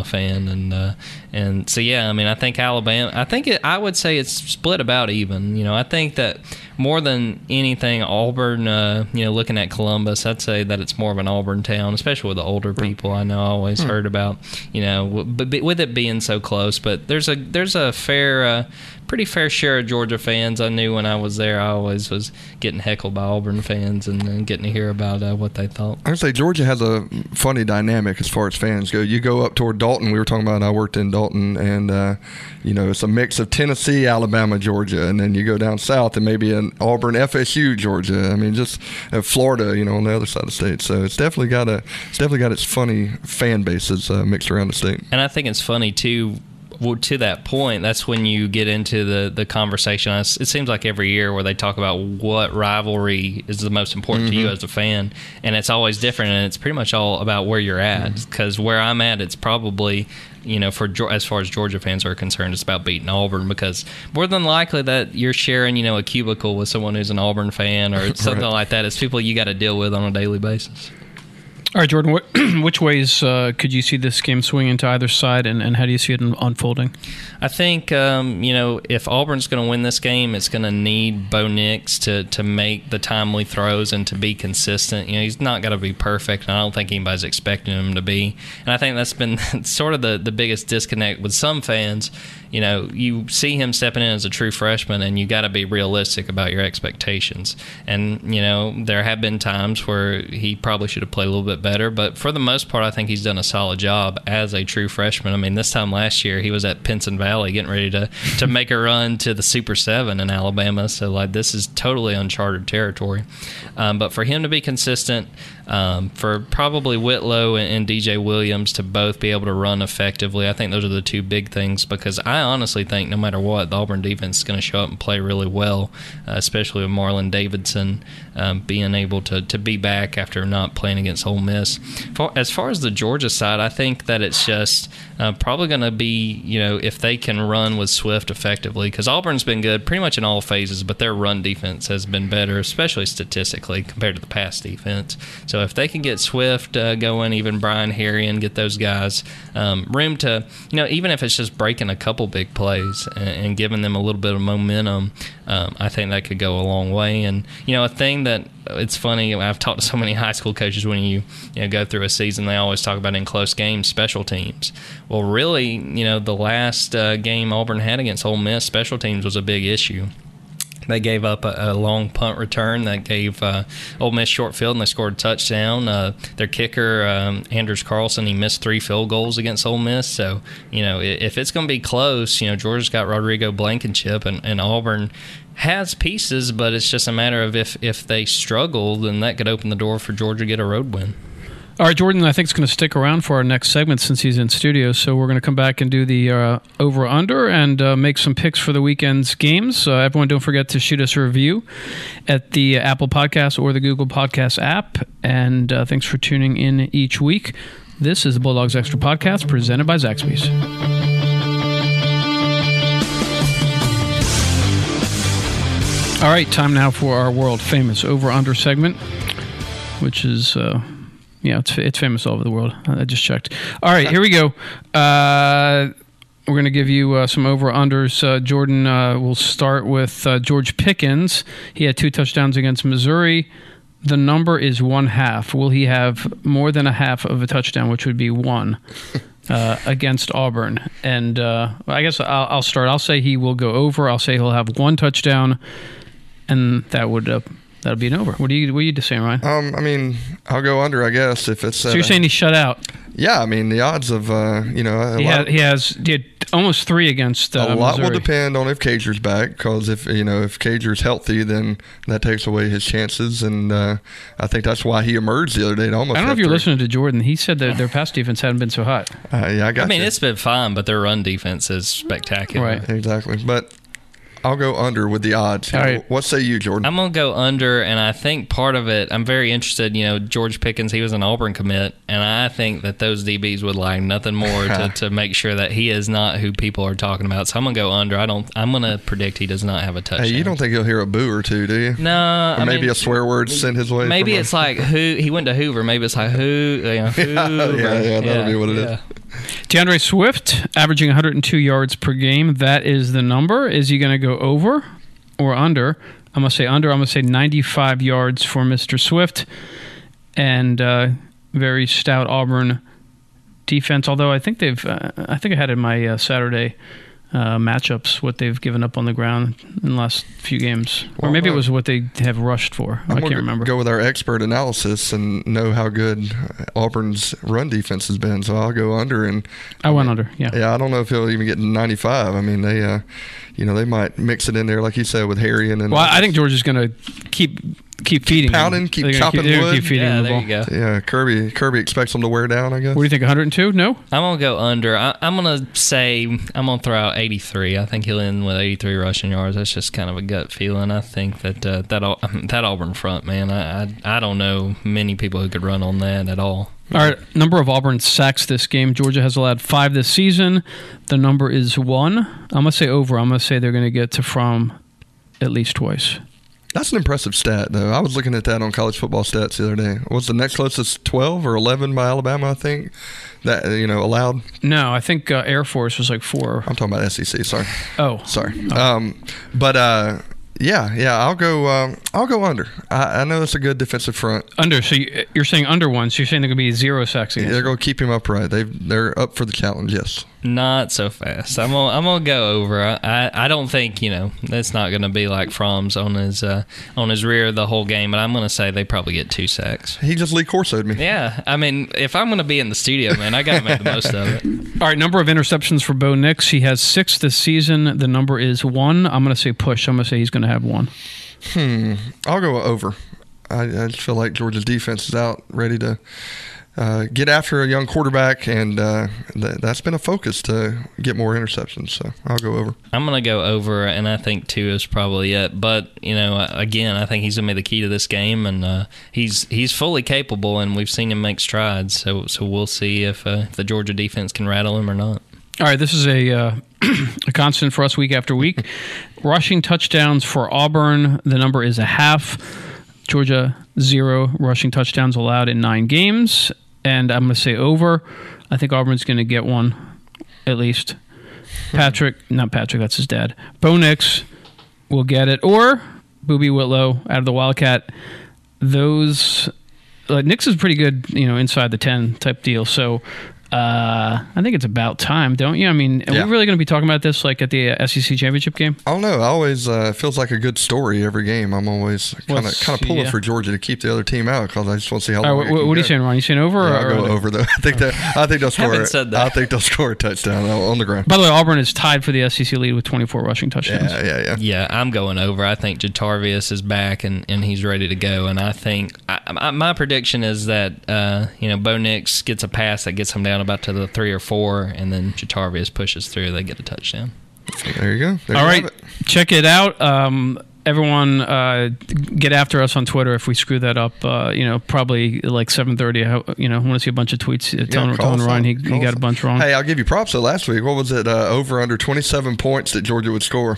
and uh, and so yeah, I mean, I think Alabama. I think it, I would say it's split about even. You know, I think that more than anything, Auburn. Uh, you know, looking at Columbus, I'd say that it's more of an Auburn town, especially with the older people. I know I always hmm. heard about. You know, but with it being so close, but there's a there's a fair. Uh, pretty fair share of Georgia fans. I knew when I was there, I always was getting heckled by Auburn fans and, and getting to hear about uh, what they thought. I would say Georgia has a funny dynamic as far as fans go. You go up toward Dalton. We were talking about I worked in Dalton, and uh, you know, it's a mix of Tennessee, Alabama, Georgia, and then you go down south and maybe an Auburn, F S U, Georgia. I mean, just uh, Florida, you know, on the other side of the state. So it's definitely got a it's definitely got its funny fan bases uh, mixed around the state. And I think it's funny too. Well, to that point, that's when you get into the, the conversation. It seems like every year where they talk about what rivalry is the most important mm-hmm. to you as a fan, and it's always different, and it's pretty much all about where you're at. Because mm-hmm. where I'm at, it's probably, you know, for as far as Georgia fans are concerned, it's about beating Auburn, because more than likely that you're sharing, you know, a cubicle with someone who's an Auburn fan or something right. like that. It's people you got to deal with on a daily basis. All right, Jordan, what, which ways uh, could you see this game swinging to either side, and, and how do you see it unfolding? I think, um, you know, if Auburn's going to win this game, it's going to need Bo Nix to, to make the timely throws and to be consistent. You know, he's not going to be perfect, and I don't think anybody's expecting him to be. And I think that's been sort of the, the biggest disconnect with some fans. You know, you see him stepping in as a true freshman, and you got to be realistic about your expectations. And, you know, there have been times where he probably should have played a little bit better, but for the most part, I think he's done a solid job as a true freshman. I mean, this time last year, he was at Pinson Valley getting ready to, to make a run to the Super seven in Alabama, so, like, this is totally uncharted territory. Um, but for him to be consistent, um, for probably Whitlow and, and D J Williams to both be able to run effectively, I think those are the two big things, because I honestly think no matter what, the Auburn defense is going to show up and play really well, uh, especially with Marlon Davidson um, being able to, to be back after not playing against Ole Miss. For, as far as the Georgia side, I think that it's just uh, probably going to be, you know, if they can run with Swift effectively, because Auburn's been good pretty much in all phases, but their run defense has been better, especially statistically compared to the pass defense. So if they can get Swift uh, going, even Brian Harrion, get those guys um, room to, you know, even if it's just breaking a couple big plays and, and giving them a little bit of momentum, um, I think that could go a long way. And, you know, a thing that it's funny, I've talked to so many high school coaches when you, you know, go through a season, they always talk about in close games, special teams. Well, really, you know, the last uh, game Auburn had against Ole Miss, special teams was a big issue. They gave up a, a long punt return that gave uh, Ole Miss short field, and they scored a touchdown. Uh, their kicker, um, Anders Carlson, he missed three field goals against Ole Miss. So, you know, if it's going to be close, you know, Georgia's got Rodrigo Blankenship, and, and Auburn has pieces, but it's just a matter of if, if they struggle, then that could open the door for Georgia to get a road win. All right, Jordan, I think it's going to stick around for our next segment since he's in studio. So we're going to come back and do the uh, over-under and uh, make some picks for the weekend's games. Uh, everyone, don't forget to shoot us a review at the Apple Podcast or the Google Podcast app. And uh, thanks for tuning in each week. This is the Bulldogs Extra Podcast presented by Zaxby's. All right, time now for our world-famous over-under segment, which is... Uh, Yeah, it's it's famous all over the world. I just checked. All right, here we go. Uh, we're going to give you uh, some over-unders. Uh, Jordan, uh, we'll start with uh, George Pickens. He had two touchdowns against Missouri. The number is one half. Will he have more than a half of a touchdown, which would be one, uh, against Auburn? And uh, I guess I'll, I'll start. I'll say he will go over. I'll say he'll have one touchdown, and that would... Uh, That'll be an over. What do you what are you just saying, Ryan? Um, I mean, I'll go under, I guess, if it's. So you're saying he's shut out? Yeah, I mean the odds of uh, you know. A he, lot, had, he has he had almost three against. Uh, a lot Missouri. will depend on if Cager's back, because if you know if Cager's healthy, then that takes away his chances, and uh, I think that's why he emerged the other day. To almost I don't know if you're three. listening to Jordan. He said that their pass defense hadn't been so hot. Uh, yeah, I got. I mean, you. it's been fine, but their run defense is spectacular. Right, exactly, but. I'll go under with the odds. All right. What say you, Jordan? I'm going to go under, and I think part of it, I'm very interested, you know, George Pickens, he was an Auburn commit, and I think that those D Bs would like nothing more to, to make sure that he is not who people are talking about. So I'm going to go under. I don't, I'm going to predict he does not have a touchdown. Hey, you don't think he'll hear a boo or two, do you? No. Or I maybe mean, a swear word sent his way? Maybe it's a- like, who he went to Hoover. Maybe it's like, who, you know, Hoover. yeah, yeah, yeah, that'll yeah, be what it yeah. is. DeAndre Swift, averaging one hundred two yards per game. That is the number. Is he going to go over or under? I'm going to say under. I'm going to say ninety-five yards for Mister Swift. And uh, very stout Auburn defense, although I think they've, uh, I think I had in my uh, Saturday uh, matchups what they've given up on the ground in the last few games. Well, or maybe uh, it was what they have rushed for. I'm I can't remember. Go with our expert analysis and know how good Auburn's run defense has been, so I'll go under. And I, I went mean, under, yeah. Yeah, I don't know if he'll even get ninety-five. I mean, they, uh, you know, they might mix it in there, like you said, with Harry and then. Well, I think Georgia's going to keep. Keep feeding, keep pounding, keep chopping keep, wood. Keep feeding yeah, the there ball. you go. Yeah, Kirby. Kirby expects them to wear down, I guess. What do you think? one hundred two? No. I'm gonna go under. I, I'm gonna say I'm gonna throw out eighty-three. I think he'll end with eighty-three rushing yards. That's just kind of a gut feeling. I think that uh, that that Auburn front, man. I, I I don't know many people who could run on that at all. All right, number of Auburn sacks this game. Georgia has allowed five this season. The number is one. I'm gonna say over. I'm gonna say they're gonna get to from at least twice. That's an impressive stat, though. I was looking at that on College Football Stats the other day. Was the next closest twelve or eleven by Alabama, I think, that, you know, allowed? No, I think uh, Air Force was like four. I'm talking about S E C, sorry. Oh. Sorry. Oh. Um, but, uh, yeah, yeah, I'll go um, I'll go under. I, I know it's a good defensive front. Under, so you, you're saying under one, so you're saying they're going to be zero sacks against. They're going to keep him upright. They've, they're up for the challenge, yes. Not so fast. I'm gonna, I'm gonna go over. I, I, I don't think, you know, that's not gonna be like Fromm's on his uh, on his rear the whole game, but I'm gonna say they probably get two sacks. He just Lee Corso'd me. Yeah, I mean, if I'm gonna be in the studio, man, I gotta make the most of it. All right, number of interceptions for Bo Nix. He has six this season. The number is one. I'm gonna say push. I'm gonna say he's gonna have one. Hmm. I'll go over. I, I just feel like Georgia's defense is out, ready to uh, get after a young quarterback, and uh, th- that's been a focus to get more interceptions. So I'll go over. I'm going to go over, and I think two is probably it. But, you know, again, I think he's going to be the key to this game, and uh, he's he's fully capable, and we've seen him make strides. So so we'll see if, uh, if the Georgia defense can rattle him or not. All right, this is a, uh, a constant for us week after week. Rushing touchdowns for Auburn, the number is a half. Georgia, zero rushing touchdowns allowed in nine games. And I'm going to say over. I think Auburn's going to get one, at least. Patrick, not Patrick, that's his dad. Bo Nix will get it. Or Boobie Whitlow out of the Wildcat. Those, uh, Nix is pretty good, you know, inside the ten type deal. So uh, I think it's about time, don't you? I mean, are yeah. we really going to be talking about this like at the uh, S E C championship game? I don't know. I always uh, feels like a good story every game. I'm always kind of kind of pulling yeah. for Georgia to keep the other team out because I just want to see how long. Right, what, what are you saying, Ron? You saying over? Yeah, or I'll go or over though. I think that I think they'll score. said that. I think they'll score a touchdown on the ground. By the way, Auburn is tied for the S E C lead with twenty-four rushing touchdowns. Yeah, yeah, yeah. Yeah, I'm going over. I think Jatarvius is back and, and he's ready to go. And I think I, I, my prediction is that uh, you know Bo Nix gets a pass that gets him down about to the three or four, and then Jatarvius pushes through. They get a touchdown. There you go. There All you right, have it. check it out. Um, everyone, uh, get after us on Twitter if we screw that up. Uh, you know, probably like seven thirty. You know, I want to see a bunch of tweets uh, telling, Yeah, telling Ryan he, he got a bunch wrong. Hey, I'll give you props though. Last week, what was it? Uh, over under twenty-seven points that Georgia would score.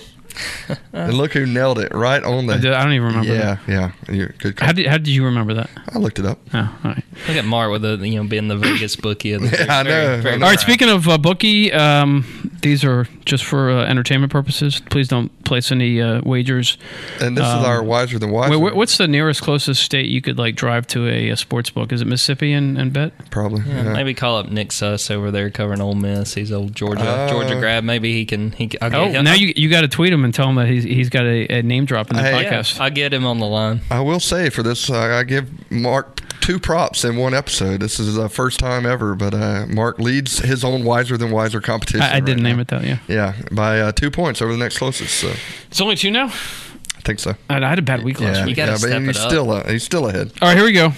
And look who nailed it right on the. I, did, I don't even remember yeah, that. Yeah, yeah. Good call. How did, how did you remember that? I looked it up. Oh, all right. Look at Mark with the you know being the Vegas bookie of the Yeah, I know, I know. All right, speaking of uh, bookie, um, these are just for uh, entertainment purposes. Please don't place any uh, wagers. And this Um, is our wiser than wiser. Wait, what's the nearest closest state you could like drive to a, a sports book? Is it Mississippi and, and bet? Probably. Yeah, Yeah. maybe call up Nick Suss over there covering Ole Miss. He's old Georgia Uh, Georgia grad. Maybe he can. He, I'll get Oh, him. now you you got to tweet him and tell him that he's he's got a, a name drop in the Hey, Yeah, podcast. I'll get him on the line. I will say for this, uh, I give Mark two props in one episode. This is the first time ever, but uh, Mark leads his own wiser than wiser competition. I, I didn't right name now. it that. Yeah, Yeah, by uh, two points over the next closest. So it's only two now. I think so. I, I had a bad week last Yeah, week. You gotta yeah, but step he's it up. still uh, he's still ahead. All right, here we go.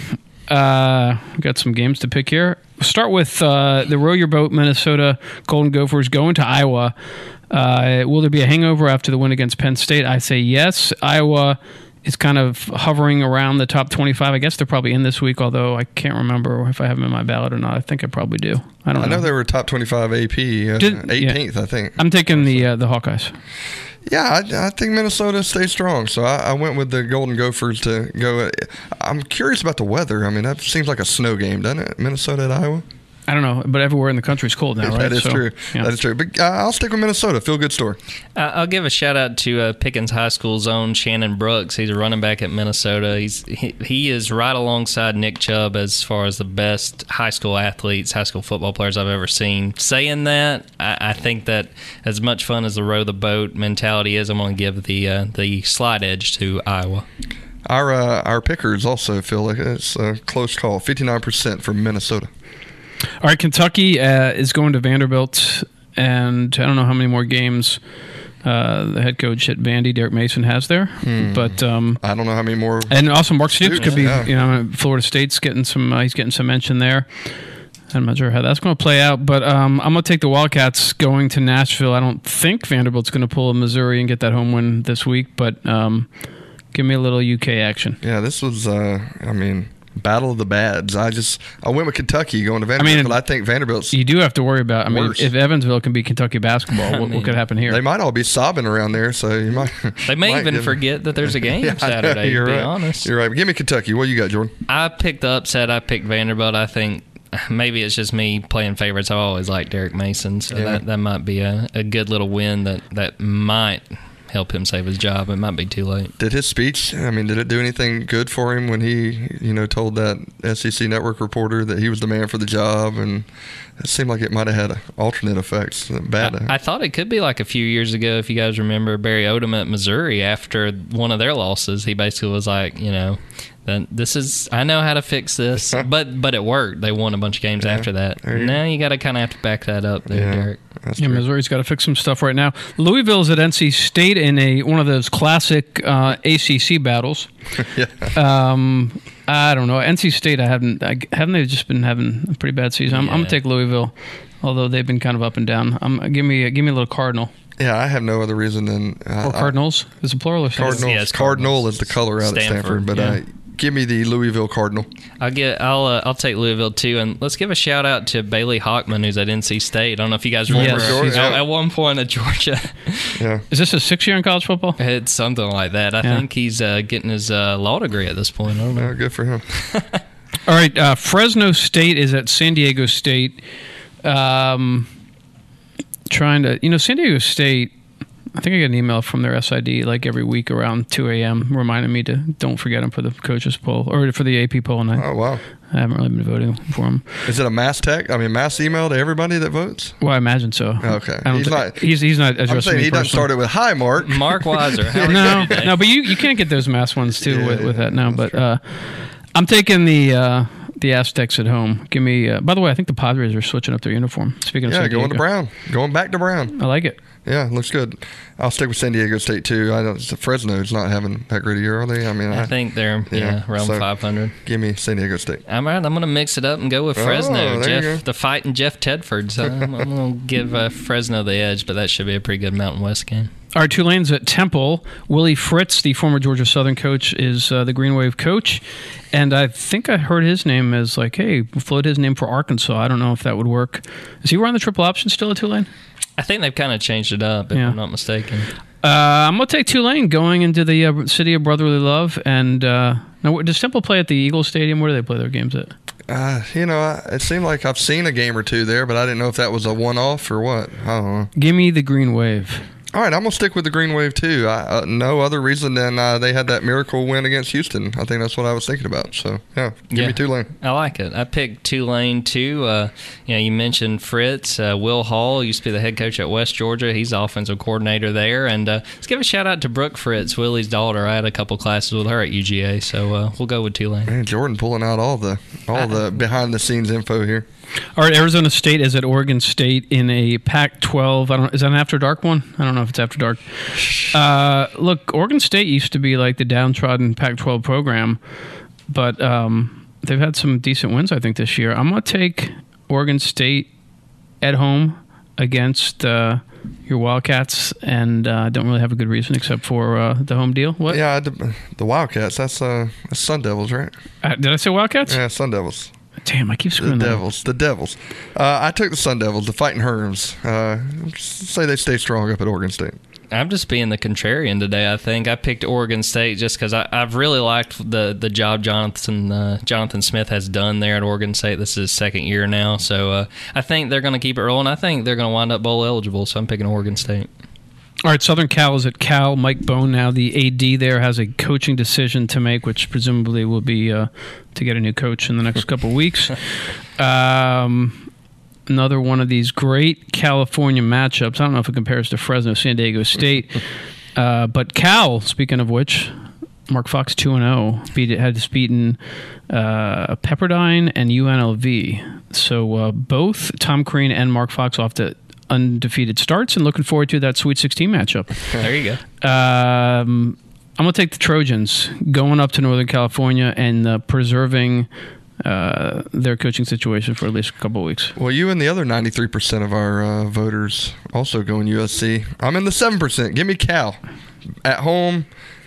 Uh, we got some games to pick here. We'll start with uh, the Row Your Boat Minnesota Golden Gophers going to Iowa. Uh, will there be a hangover after the win against Penn State? I say yes. Iowa is kind of hovering around the top twenty-five. I guess they're probably in this week, although I can't remember if I have them in my ballot or not. I think I probably do. I don't I know. know they were top twenty-five A P, uh, Did- eighteenth, I think. I'm taking the uh, the Hawkeyes. Yeah, I, I think Minnesota stays strong, so I, I went with the Golden Gophers to go. I'm curious about the weather. I mean, that seems like a snow game, doesn't it? Minnesota at Iowa. I don't know, but everywhere in the country is cold now, right? That is so, true. Yeah. That is true. But uh, I'll stick with Minnesota. Feel good story. Uh, I'll give a shout out to uh, Pickens High School's own Shannon Brooks. He's a running back at Minnesota. He's he, he is right alongside Nick Chubb as far as the best high school athletes, high school football players I've ever seen. Saying that, I, I think that as much fun as the row the boat mentality is, I'm going to give the uh, the slight edge to Iowa. Our uh, our pickers also feel like it's a close call. fifty-nine percent for Minnesota. All right, Kentucky uh, is going to Vanderbilt, and I don't know how many more games uh, the head coach at Vandy, Derek Mason, has there. Hmm. But um, I don't know how many more. And also Mark Stoops could be, yeah. you know, Florida State's getting some. Uh, he's getting some mention there. I'm not sure how that's going to play out, but um, I'm going to take the Wildcats going to Nashville. I don't think Vanderbilt's going to pull a Missouri and get that home win this week, but um, give me a little U K action. Yeah, this was, uh, I mean, battle of the bads. I just, I went with Kentucky going to Vanderbilt, I mean, but I think Vanderbilt's. You do have to worry about, I mean, worse. if Evansville can beat Kentucky basketball, what, mean, what could happen here? They might all be sobbing around there, so you might. They may might even give- forget that there's a game Yeah, Saturday, you're to be right. honest. You're right. Give me Kentucky. What you got, Jordan? I picked the upset. I picked Vanderbilt. I think maybe it's just me playing favorites. I've always liked Derek Mason, so Yeah. that, that might be a, a good little win that, that might help him save his job. It might be too late. Did his speech, I mean, did it do anything good for him when he, you know, told that S E C Network reporter that he was the man for the job? And it seemed like it might have had alternate effects. Bad. I, I thought it could be like a few years ago, if you guys remember Barry Odom at Missouri after one of their losses. He basically was like, you know, then this is, I know how to fix this, but but it worked. They won a bunch of games Yeah. after that. There you Now you got to kind of have to back that up there, Yeah. Derek. That's Yeah, true. Missouri's got to fix some stuff right now. Louisville's at N C State in a one of those classic uh, A C C battles. yeah. Um, I don't know. N C State, I haven't. I, haven't they just been having a pretty bad season? I'm, I'm Yeah. gonna take Louisville, although they've been kind of up and down. Um, give me, give me a little Cardinal Yeah, I have no other reason than. Uh, or Cardinals. Is it plural or singular? Cardinals. Yeah, it's Cardinal Cardinals. is the color out at Stanford, Stanford, but yeah. uh, give me the Louisville Cardinal. I'll get. I'll. Uh, I'll take Louisville too, and let's give a shout out to Bailey Hockman, who's at N C State. I don't know if you guys remember. Yes. Georgia. At, at one point at Georgia, Yeah. Is this a six year in college football? it's something like that. I Yeah. think he's uh, getting his uh, law degree at this point. I don't know. Uh, good for him. All right. Uh, Fresno State is at San Diego State. Um, trying to, you know, San Diego State. I think I get an email from their S I D like every week around two a.m. reminding me to don't forget them for the coaches poll or for the A P poll, and I, Oh, wow. I haven't really been voting for them. Is it a mass tech? I mean, mass email to everybody that votes? Well, I imagine so. Okay. I don't He's thi- not- He's he's not addressing I'm saying me he doesn't personally. start it with, hi, Mark. Mark Weiser. How are No, you today? no, but you you can't get those mass ones too Yeah, with, with yeah, that now. that's But uh, I'm taking the uh, the Aztecs at home. Give me. Uh, by the way, I think the Padres are switching up their uniform. Speaking of Yeah, San going to Diego. Brown. Going back to Brown. I like it. Yeah, looks good. I'll stick with San Diego State, too. I don't, Fresno's not having that great a year, are they? I mean, I, I think they're yeah, Yeah, around so- five hundred. give me San Diego State. I'm right. I'm going to mix it up and go with Oh, Fresno. there you go. Jeff, the fighting Jeff Tedford. So I'm, I'm going to give uh, Fresno the edge, but that should be a pretty good Mountain West game. All right, Tulane's at Temple. Willie Fritz, the former Georgia Southern coach, is uh, the Green Wave coach. And I think I heard his name as like, hey, float his name for Arkansas. I don't know if that would work. Is he running the triple option still at Tulane? I think they've kind of changed it up, if Yeah. I'm not mistaken. Uh, I'm going to take Tulane going into the uh, city of brotherly love. And uh, now, does Temple play at the Eagle Stadium? Where do they play their games at? Uh, you know, I- it seemed like I've seen a game or two there, but I didn't know if that was a one-off or what. I don't know. Give me the Green Wave. All right, I'm going to stick with the Green Wave, too. I, uh, no other reason than uh, they had that miracle win against Houston. I think that's what I was thinking about. So, yeah, give Yeah. me Tulane. I like it. I picked Tulane too. Uh, you know, you mentioned Fritz. Uh, Will Hall used to be the head coach at West Georgia. He's the offensive coordinator there. And uh, let's give a shout out to Brooke Fritz, Willie's daughter. I had a couple classes with her at U G A, so uh, we'll go with Tulane. Man, Jordan pulling out all the all the behind-the-scenes info here. All right, Arizona State is at Oregon State in a Pac twelve. I don't. Is that an after dark one? I don't know if it's after dark. Uh, look, Oregon State used to be like the downtrodden Pac twelve program, but um, they've had some decent wins, I think, this year. I'm going to take Oregon State at home against uh, your Wildcats, and uh, don't really have a good reason except for uh, the home deal. What? Yeah, I d- the Wildcats, that's, uh, that's Sun Devils, right? Uh, did I say Wildcats? Yeah, Sun Devils. Damn, I keep The screwing that up. Devils. The Devils. Uh, I took the Sun Devils, the Fighting Herms. Uh, say they stay strong up at Oregon State. I'm just being the contrarian today. I think I picked Oregon State just because I've really liked the the job Jonathan uh, Jonathan Smith has done there at Oregon State. This is his second year now, so uh, I think they're going to keep it rolling. I think they're going to wind up bowl eligible, so I'm picking Oregon State. All right, Southern Cal is at Cal. Mike Bone now, the A D there, has a coaching decision to make, which presumably will be uh, to get a new coach in the next couple of weeks. Um, another one of these great California matchups. I don't know if it compares to Fresno, San Diego State, uh, but Cal, speaking of which, Mark Fox two and oh, beat it, had beaten uh, Pepperdine and U N L V. So uh, both Tom Crean and Mark Fox off to undefeated starts, and looking forward to that Sweet sixteen matchup. There you go. Um, I'm going to take the Trojans going up to Northern California and uh, preserving uh, their coaching situation for at least a couple of weeks. Well, you and the other ninety-three percent of our uh, voters also going U S C. I'm in the seven percent. Give me Cal. At home.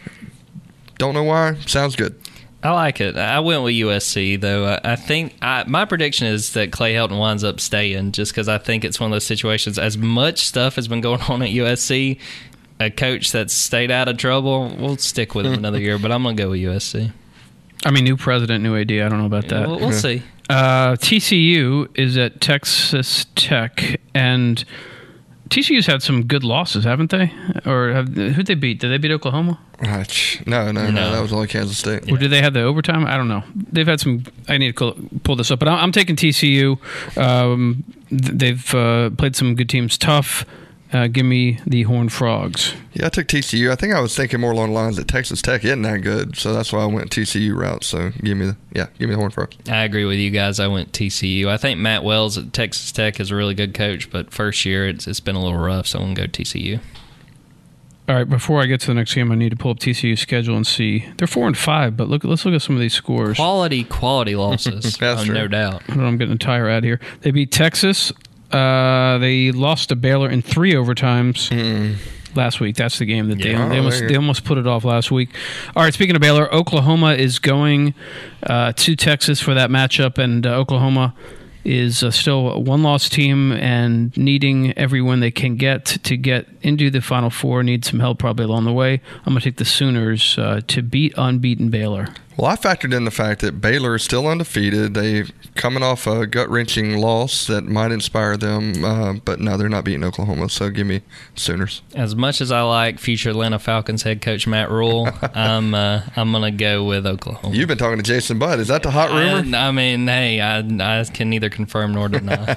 Don't know why. Sounds good. I like it. I went with U S C, though. I think I, my prediction is that Clay Helton winds up staying just because I think it's one of those situations. As much stuff has been going on at U S C, a coach that's stayed out of trouble, we'll stick with him another year, but I'm going to go with U S C. I mean, new president, new A D. I don't know about that. We'll, we'll see. Uh, T C U is at Texas Tech, and T C U's had some good losses, haven't they? Or have, who'd they beat? Did they beat Oklahoma? Uh, no, no, no, no. That was only Kansas State. Or did they have the overtime? I don't know. They've had some. I need to pull this up, but I'm, I'm taking T C U. Um, they've uh, played some good teams. Tough. Uh, give me the Horned Frogs. Yeah, I took T C U. I think I was thinking more along the lines that Texas Tech isn't that good, so that's why I went T C U route. So give me the yeah, give me the Horned Frogs. I agree with you guys. I went T C U. I think Matt Wells at Texas Tech is a really good coach, but first year it's it's been a little rough, so I'm gonna go T C U. All right, before I get to the next game, I need to pull up T C U's schedule and see. They're four and five, but look, let's look at some of these scores. Quality, quality losses, oh, no doubt. I'm getting a tire ad here. They beat Texas. Uh, they lost to Baylor in three overtimes mm. last week. That's the game that yeah. they, they almost they almost put it off last week. All right, speaking of Baylor, Oklahoma is going uh, to Texas for that matchup, and uh, Oklahoma is uh, still a one-loss team and needing every win they can get to get into the Final Four. Need some help probably along the way. I'm going to take the Sooners uh, to beat unbeaten Baylor. Well, I factored in the fact that Baylor is still undefeated. They coming off a gut-wrenching loss that might inspire them, uh, but no, they're not beating Oklahoma, so give me Sooners. As much as I like future Atlanta Falcons head coach Matt Rule, I'm uh, I'm going to go with Oklahoma. You've been talking to Jason Budd. Is that the hot rumor? I, I mean, hey, I, I can neither confirm nor deny.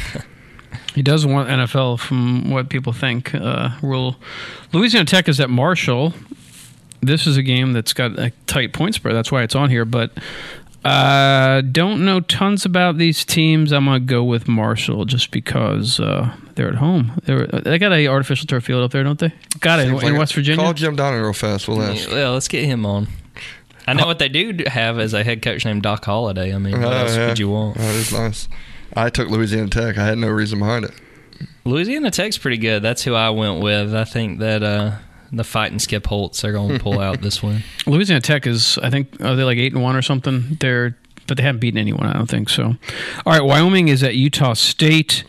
He does want N F L from what people think. Uh, Rule. Louisiana Tech is at Marshall. This is a game that's got a tight point spread. That's why it's on here. But uh, don't know tons about these teams. I'm going to go with Marshall just because uh, they're at home. They're, they got a artificial turf field up there, don't they? Got it in, like in West Virginia. Call Jim Donnan real fast. We'll ask. Well, let's get him on. I know what they do have as a head coach named Doc Holliday. I mean, what uh, else yeah. could you want? That is nice. I took Louisiana Tech. I had no reason behind it. Louisiana Tech's pretty good. That's who I went with. I think that uh, the fighting Skip Holtz are going to pull out this win. Louisiana Tech is, I think, are they like eight and one or something? They're, but they haven't beaten anyone. I don't think so. All right, Wyoming is at Utah State.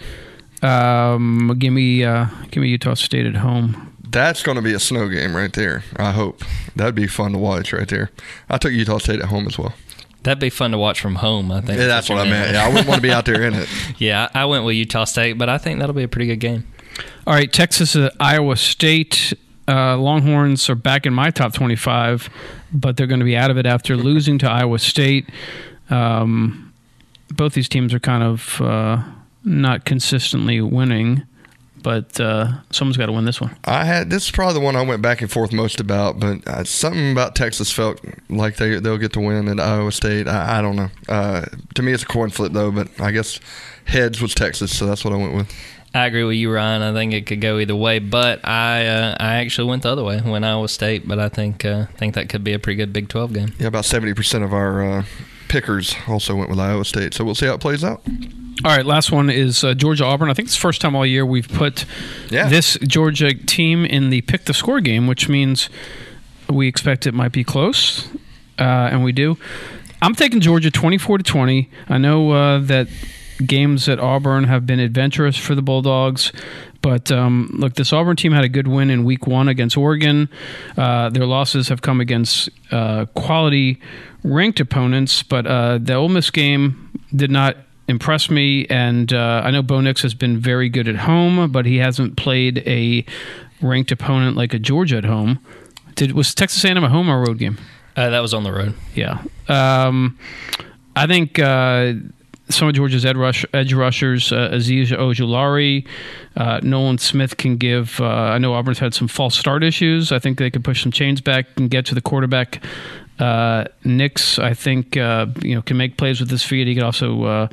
Um, give me, uh, give me Utah State at home. That's going to be a snow game right there. I hope that'd be fun to watch right there. I took Utah State at home as well. That'd be fun to watch from home, I think. Yeah, that's what I meant. Yeah, I wouldn't want to be out there in it. Yeah, I went with Utah State, but I think that'll be a pretty good game. All right, Texas at Iowa State. Uh, Longhorns are back in my top twenty-five, but they're going to be out of it after losing to Iowa State. Um, both these teams are kind of uh, not consistently winning. But uh, someone's got to win this one. I had this is probably the one I went back and forth most about, but uh, something about Texas felt like they they'll get to win, and Iowa State, I, I don't know. Uh, to me, it's a coin flip though, but I guess heads was Texas, so that's what I went with. I agree with you, Ryan. I think it could go either way, but I uh, I actually went the other way, went Iowa State, but I think uh, think that could be a pretty good Big twelve game. Yeah, about seventy percent of our uh, pickers also went with Iowa State, so we'll see how it plays out. All right, last one is uh, Georgia-Auburn. I think it's the first time all year we've put yeah. this Georgia team in the pick the score game, which means we expect it might be close, uh, and we do. I'm taking Georgia twenty-four to twenty. I know uh, that games at Auburn have been adventurous for the Bulldogs, But um, look, this Auburn team had a good win in week one against Oregon. Uh, their losses have come against uh, quality ranked opponents, but uh, the Ole Miss game did not impress me. And uh, I know Bo Nix has been very good at home, but he hasn't played a ranked opponent like a Georgia at home. Did was Texas A and M a home or a road game? Uh, that was on the road. Yeah. Um, I think uh, some of Georgia's edge, rush, edge rushers, uh, Aziz Ojulari, uh, Nolan Smith can give. Uh, I know Auburn's had some false start issues. I think they could push some chains back and get to the quarterback. Uh, Nix, I think, uh, you know, can make plays with his feet. He can also uh,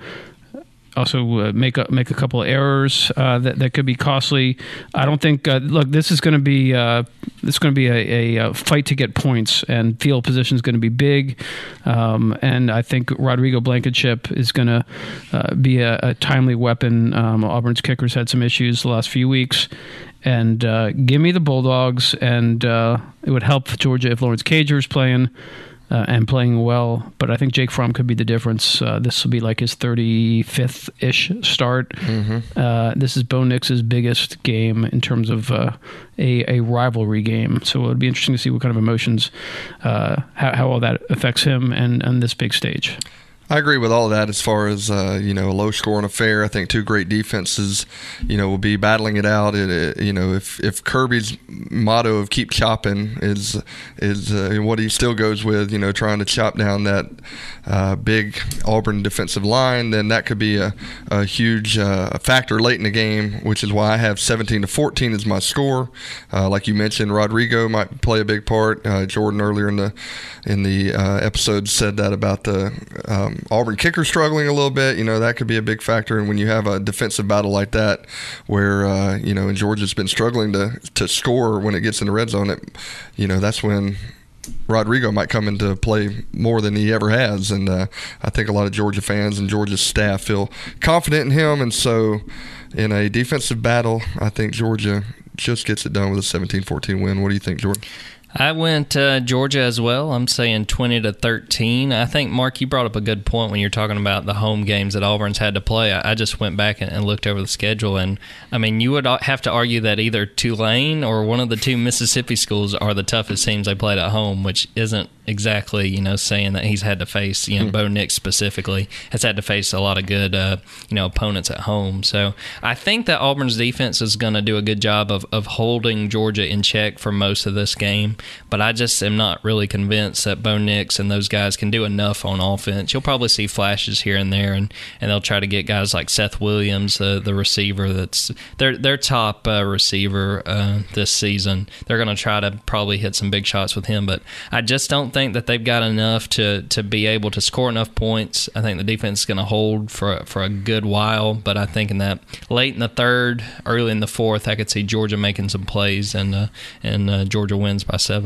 also uh, make a make a couple of errors uh, that that could be costly. I don't think. Uh, look, this is going to be uh, this is going to be a, a, a fight to get points, and field position is going to be big. Um, and I think Rodrigo Blankenship is going to uh, be a, a timely weapon. Um, Auburn's kickers had some issues the last few weeks. And uh, give me the Bulldogs, and uh, it would help Georgia if Lawrence Cager is playing uh, and playing well. But I think Jake Fromm could be the difference. Uh, this will be like his thirty-fifth-ish start. Mm-hmm. Uh, this is Bo Nix's biggest game in terms of uh, a, a rivalry game. So it would be interesting to see what kind of emotions, uh, how, how all that affects him and on this big stage. I agree with all of that as far as, uh, you know, a low-scoring affair. I think two great defenses, you know, will be battling it out. It, it, you know, if, if Kirby's motto of keep chopping is is uh, what he still goes with, you know, trying to chop down that uh, big Auburn defensive line, then that could be a, a huge uh, factor late in the game, which is why I have seventeen to fourteen as my score. Uh, like you mentioned, Rodrigo might play a big part. Uh, Jordan earlier in the in the uh, episode said that about the um, Auburn kicker struggling a little bit. You know, that could be a big factor. And when you have a defensive battle like that where, uh, you know, and Georgia's been struggling to, to score when it gets in the red zone, it, you know, that's when Rodrigo might come into play more than he ever has. And uh, I think a lot of Georgia fans and Georgia's staff feel confident in him. And so in a defensive battle, I think Georgia just gets it done with a seventeen fourteen win. What do you think, Jordan? I went uh, Georgia as well. I'm saying twenty to thirteen. I think, Mark, you brought up a good point when you're talking about the home games that Auburn's had to play. I, I just went back and, and looked over the schedule, and, I mean, you would have to argue that either Tulane or one of the two Mississippi schools are the toughest teams they played at home, which isn't exactly, you know, saying that he's had to face, you know, mm. Bo Nix specifically has had to face a lot of good, uh, you know, opponents at home. So I think that Auburn's defense is going to do a good job of, of holding Georgia in check for most of this game. But I just am not really convinced that Bo Nix and those guys can do enough on offense. You'll probably see flashes here and there, and, and they'll try to get guys like Seth Williams, uh, the receiver that's their their top uh, receiver uh, this season. They're going to try to probably hit some big shots with him, but I just don't think that they've got enough to, to be able to score enough points. I think the defense is going to hold for for a good while, but I think in that late in the third, early in the fourth, I could see Georgia making some plays, and uh, and uh, Georgia wins by seven.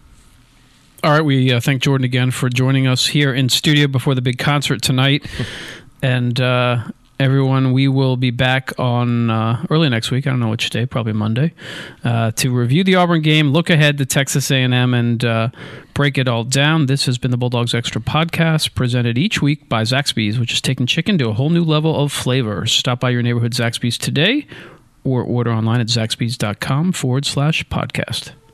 All right, we uh, thank Jordan again for joining us here in studio before the big concert tonight. And uh, everyone, we will be back on uh, early next week, I don't know which day, probably Monday, uh, to review the Auburn game, look ahead to Texas A and M, and uh, break it all down. This has been the Bulldogs Extra podcast, presented each week by Zaxby's, which is taking chicken to a whole new level of flavor. Stop by your neighborhood Zaxby's today or order online at zaxby's.com forward slash podcast.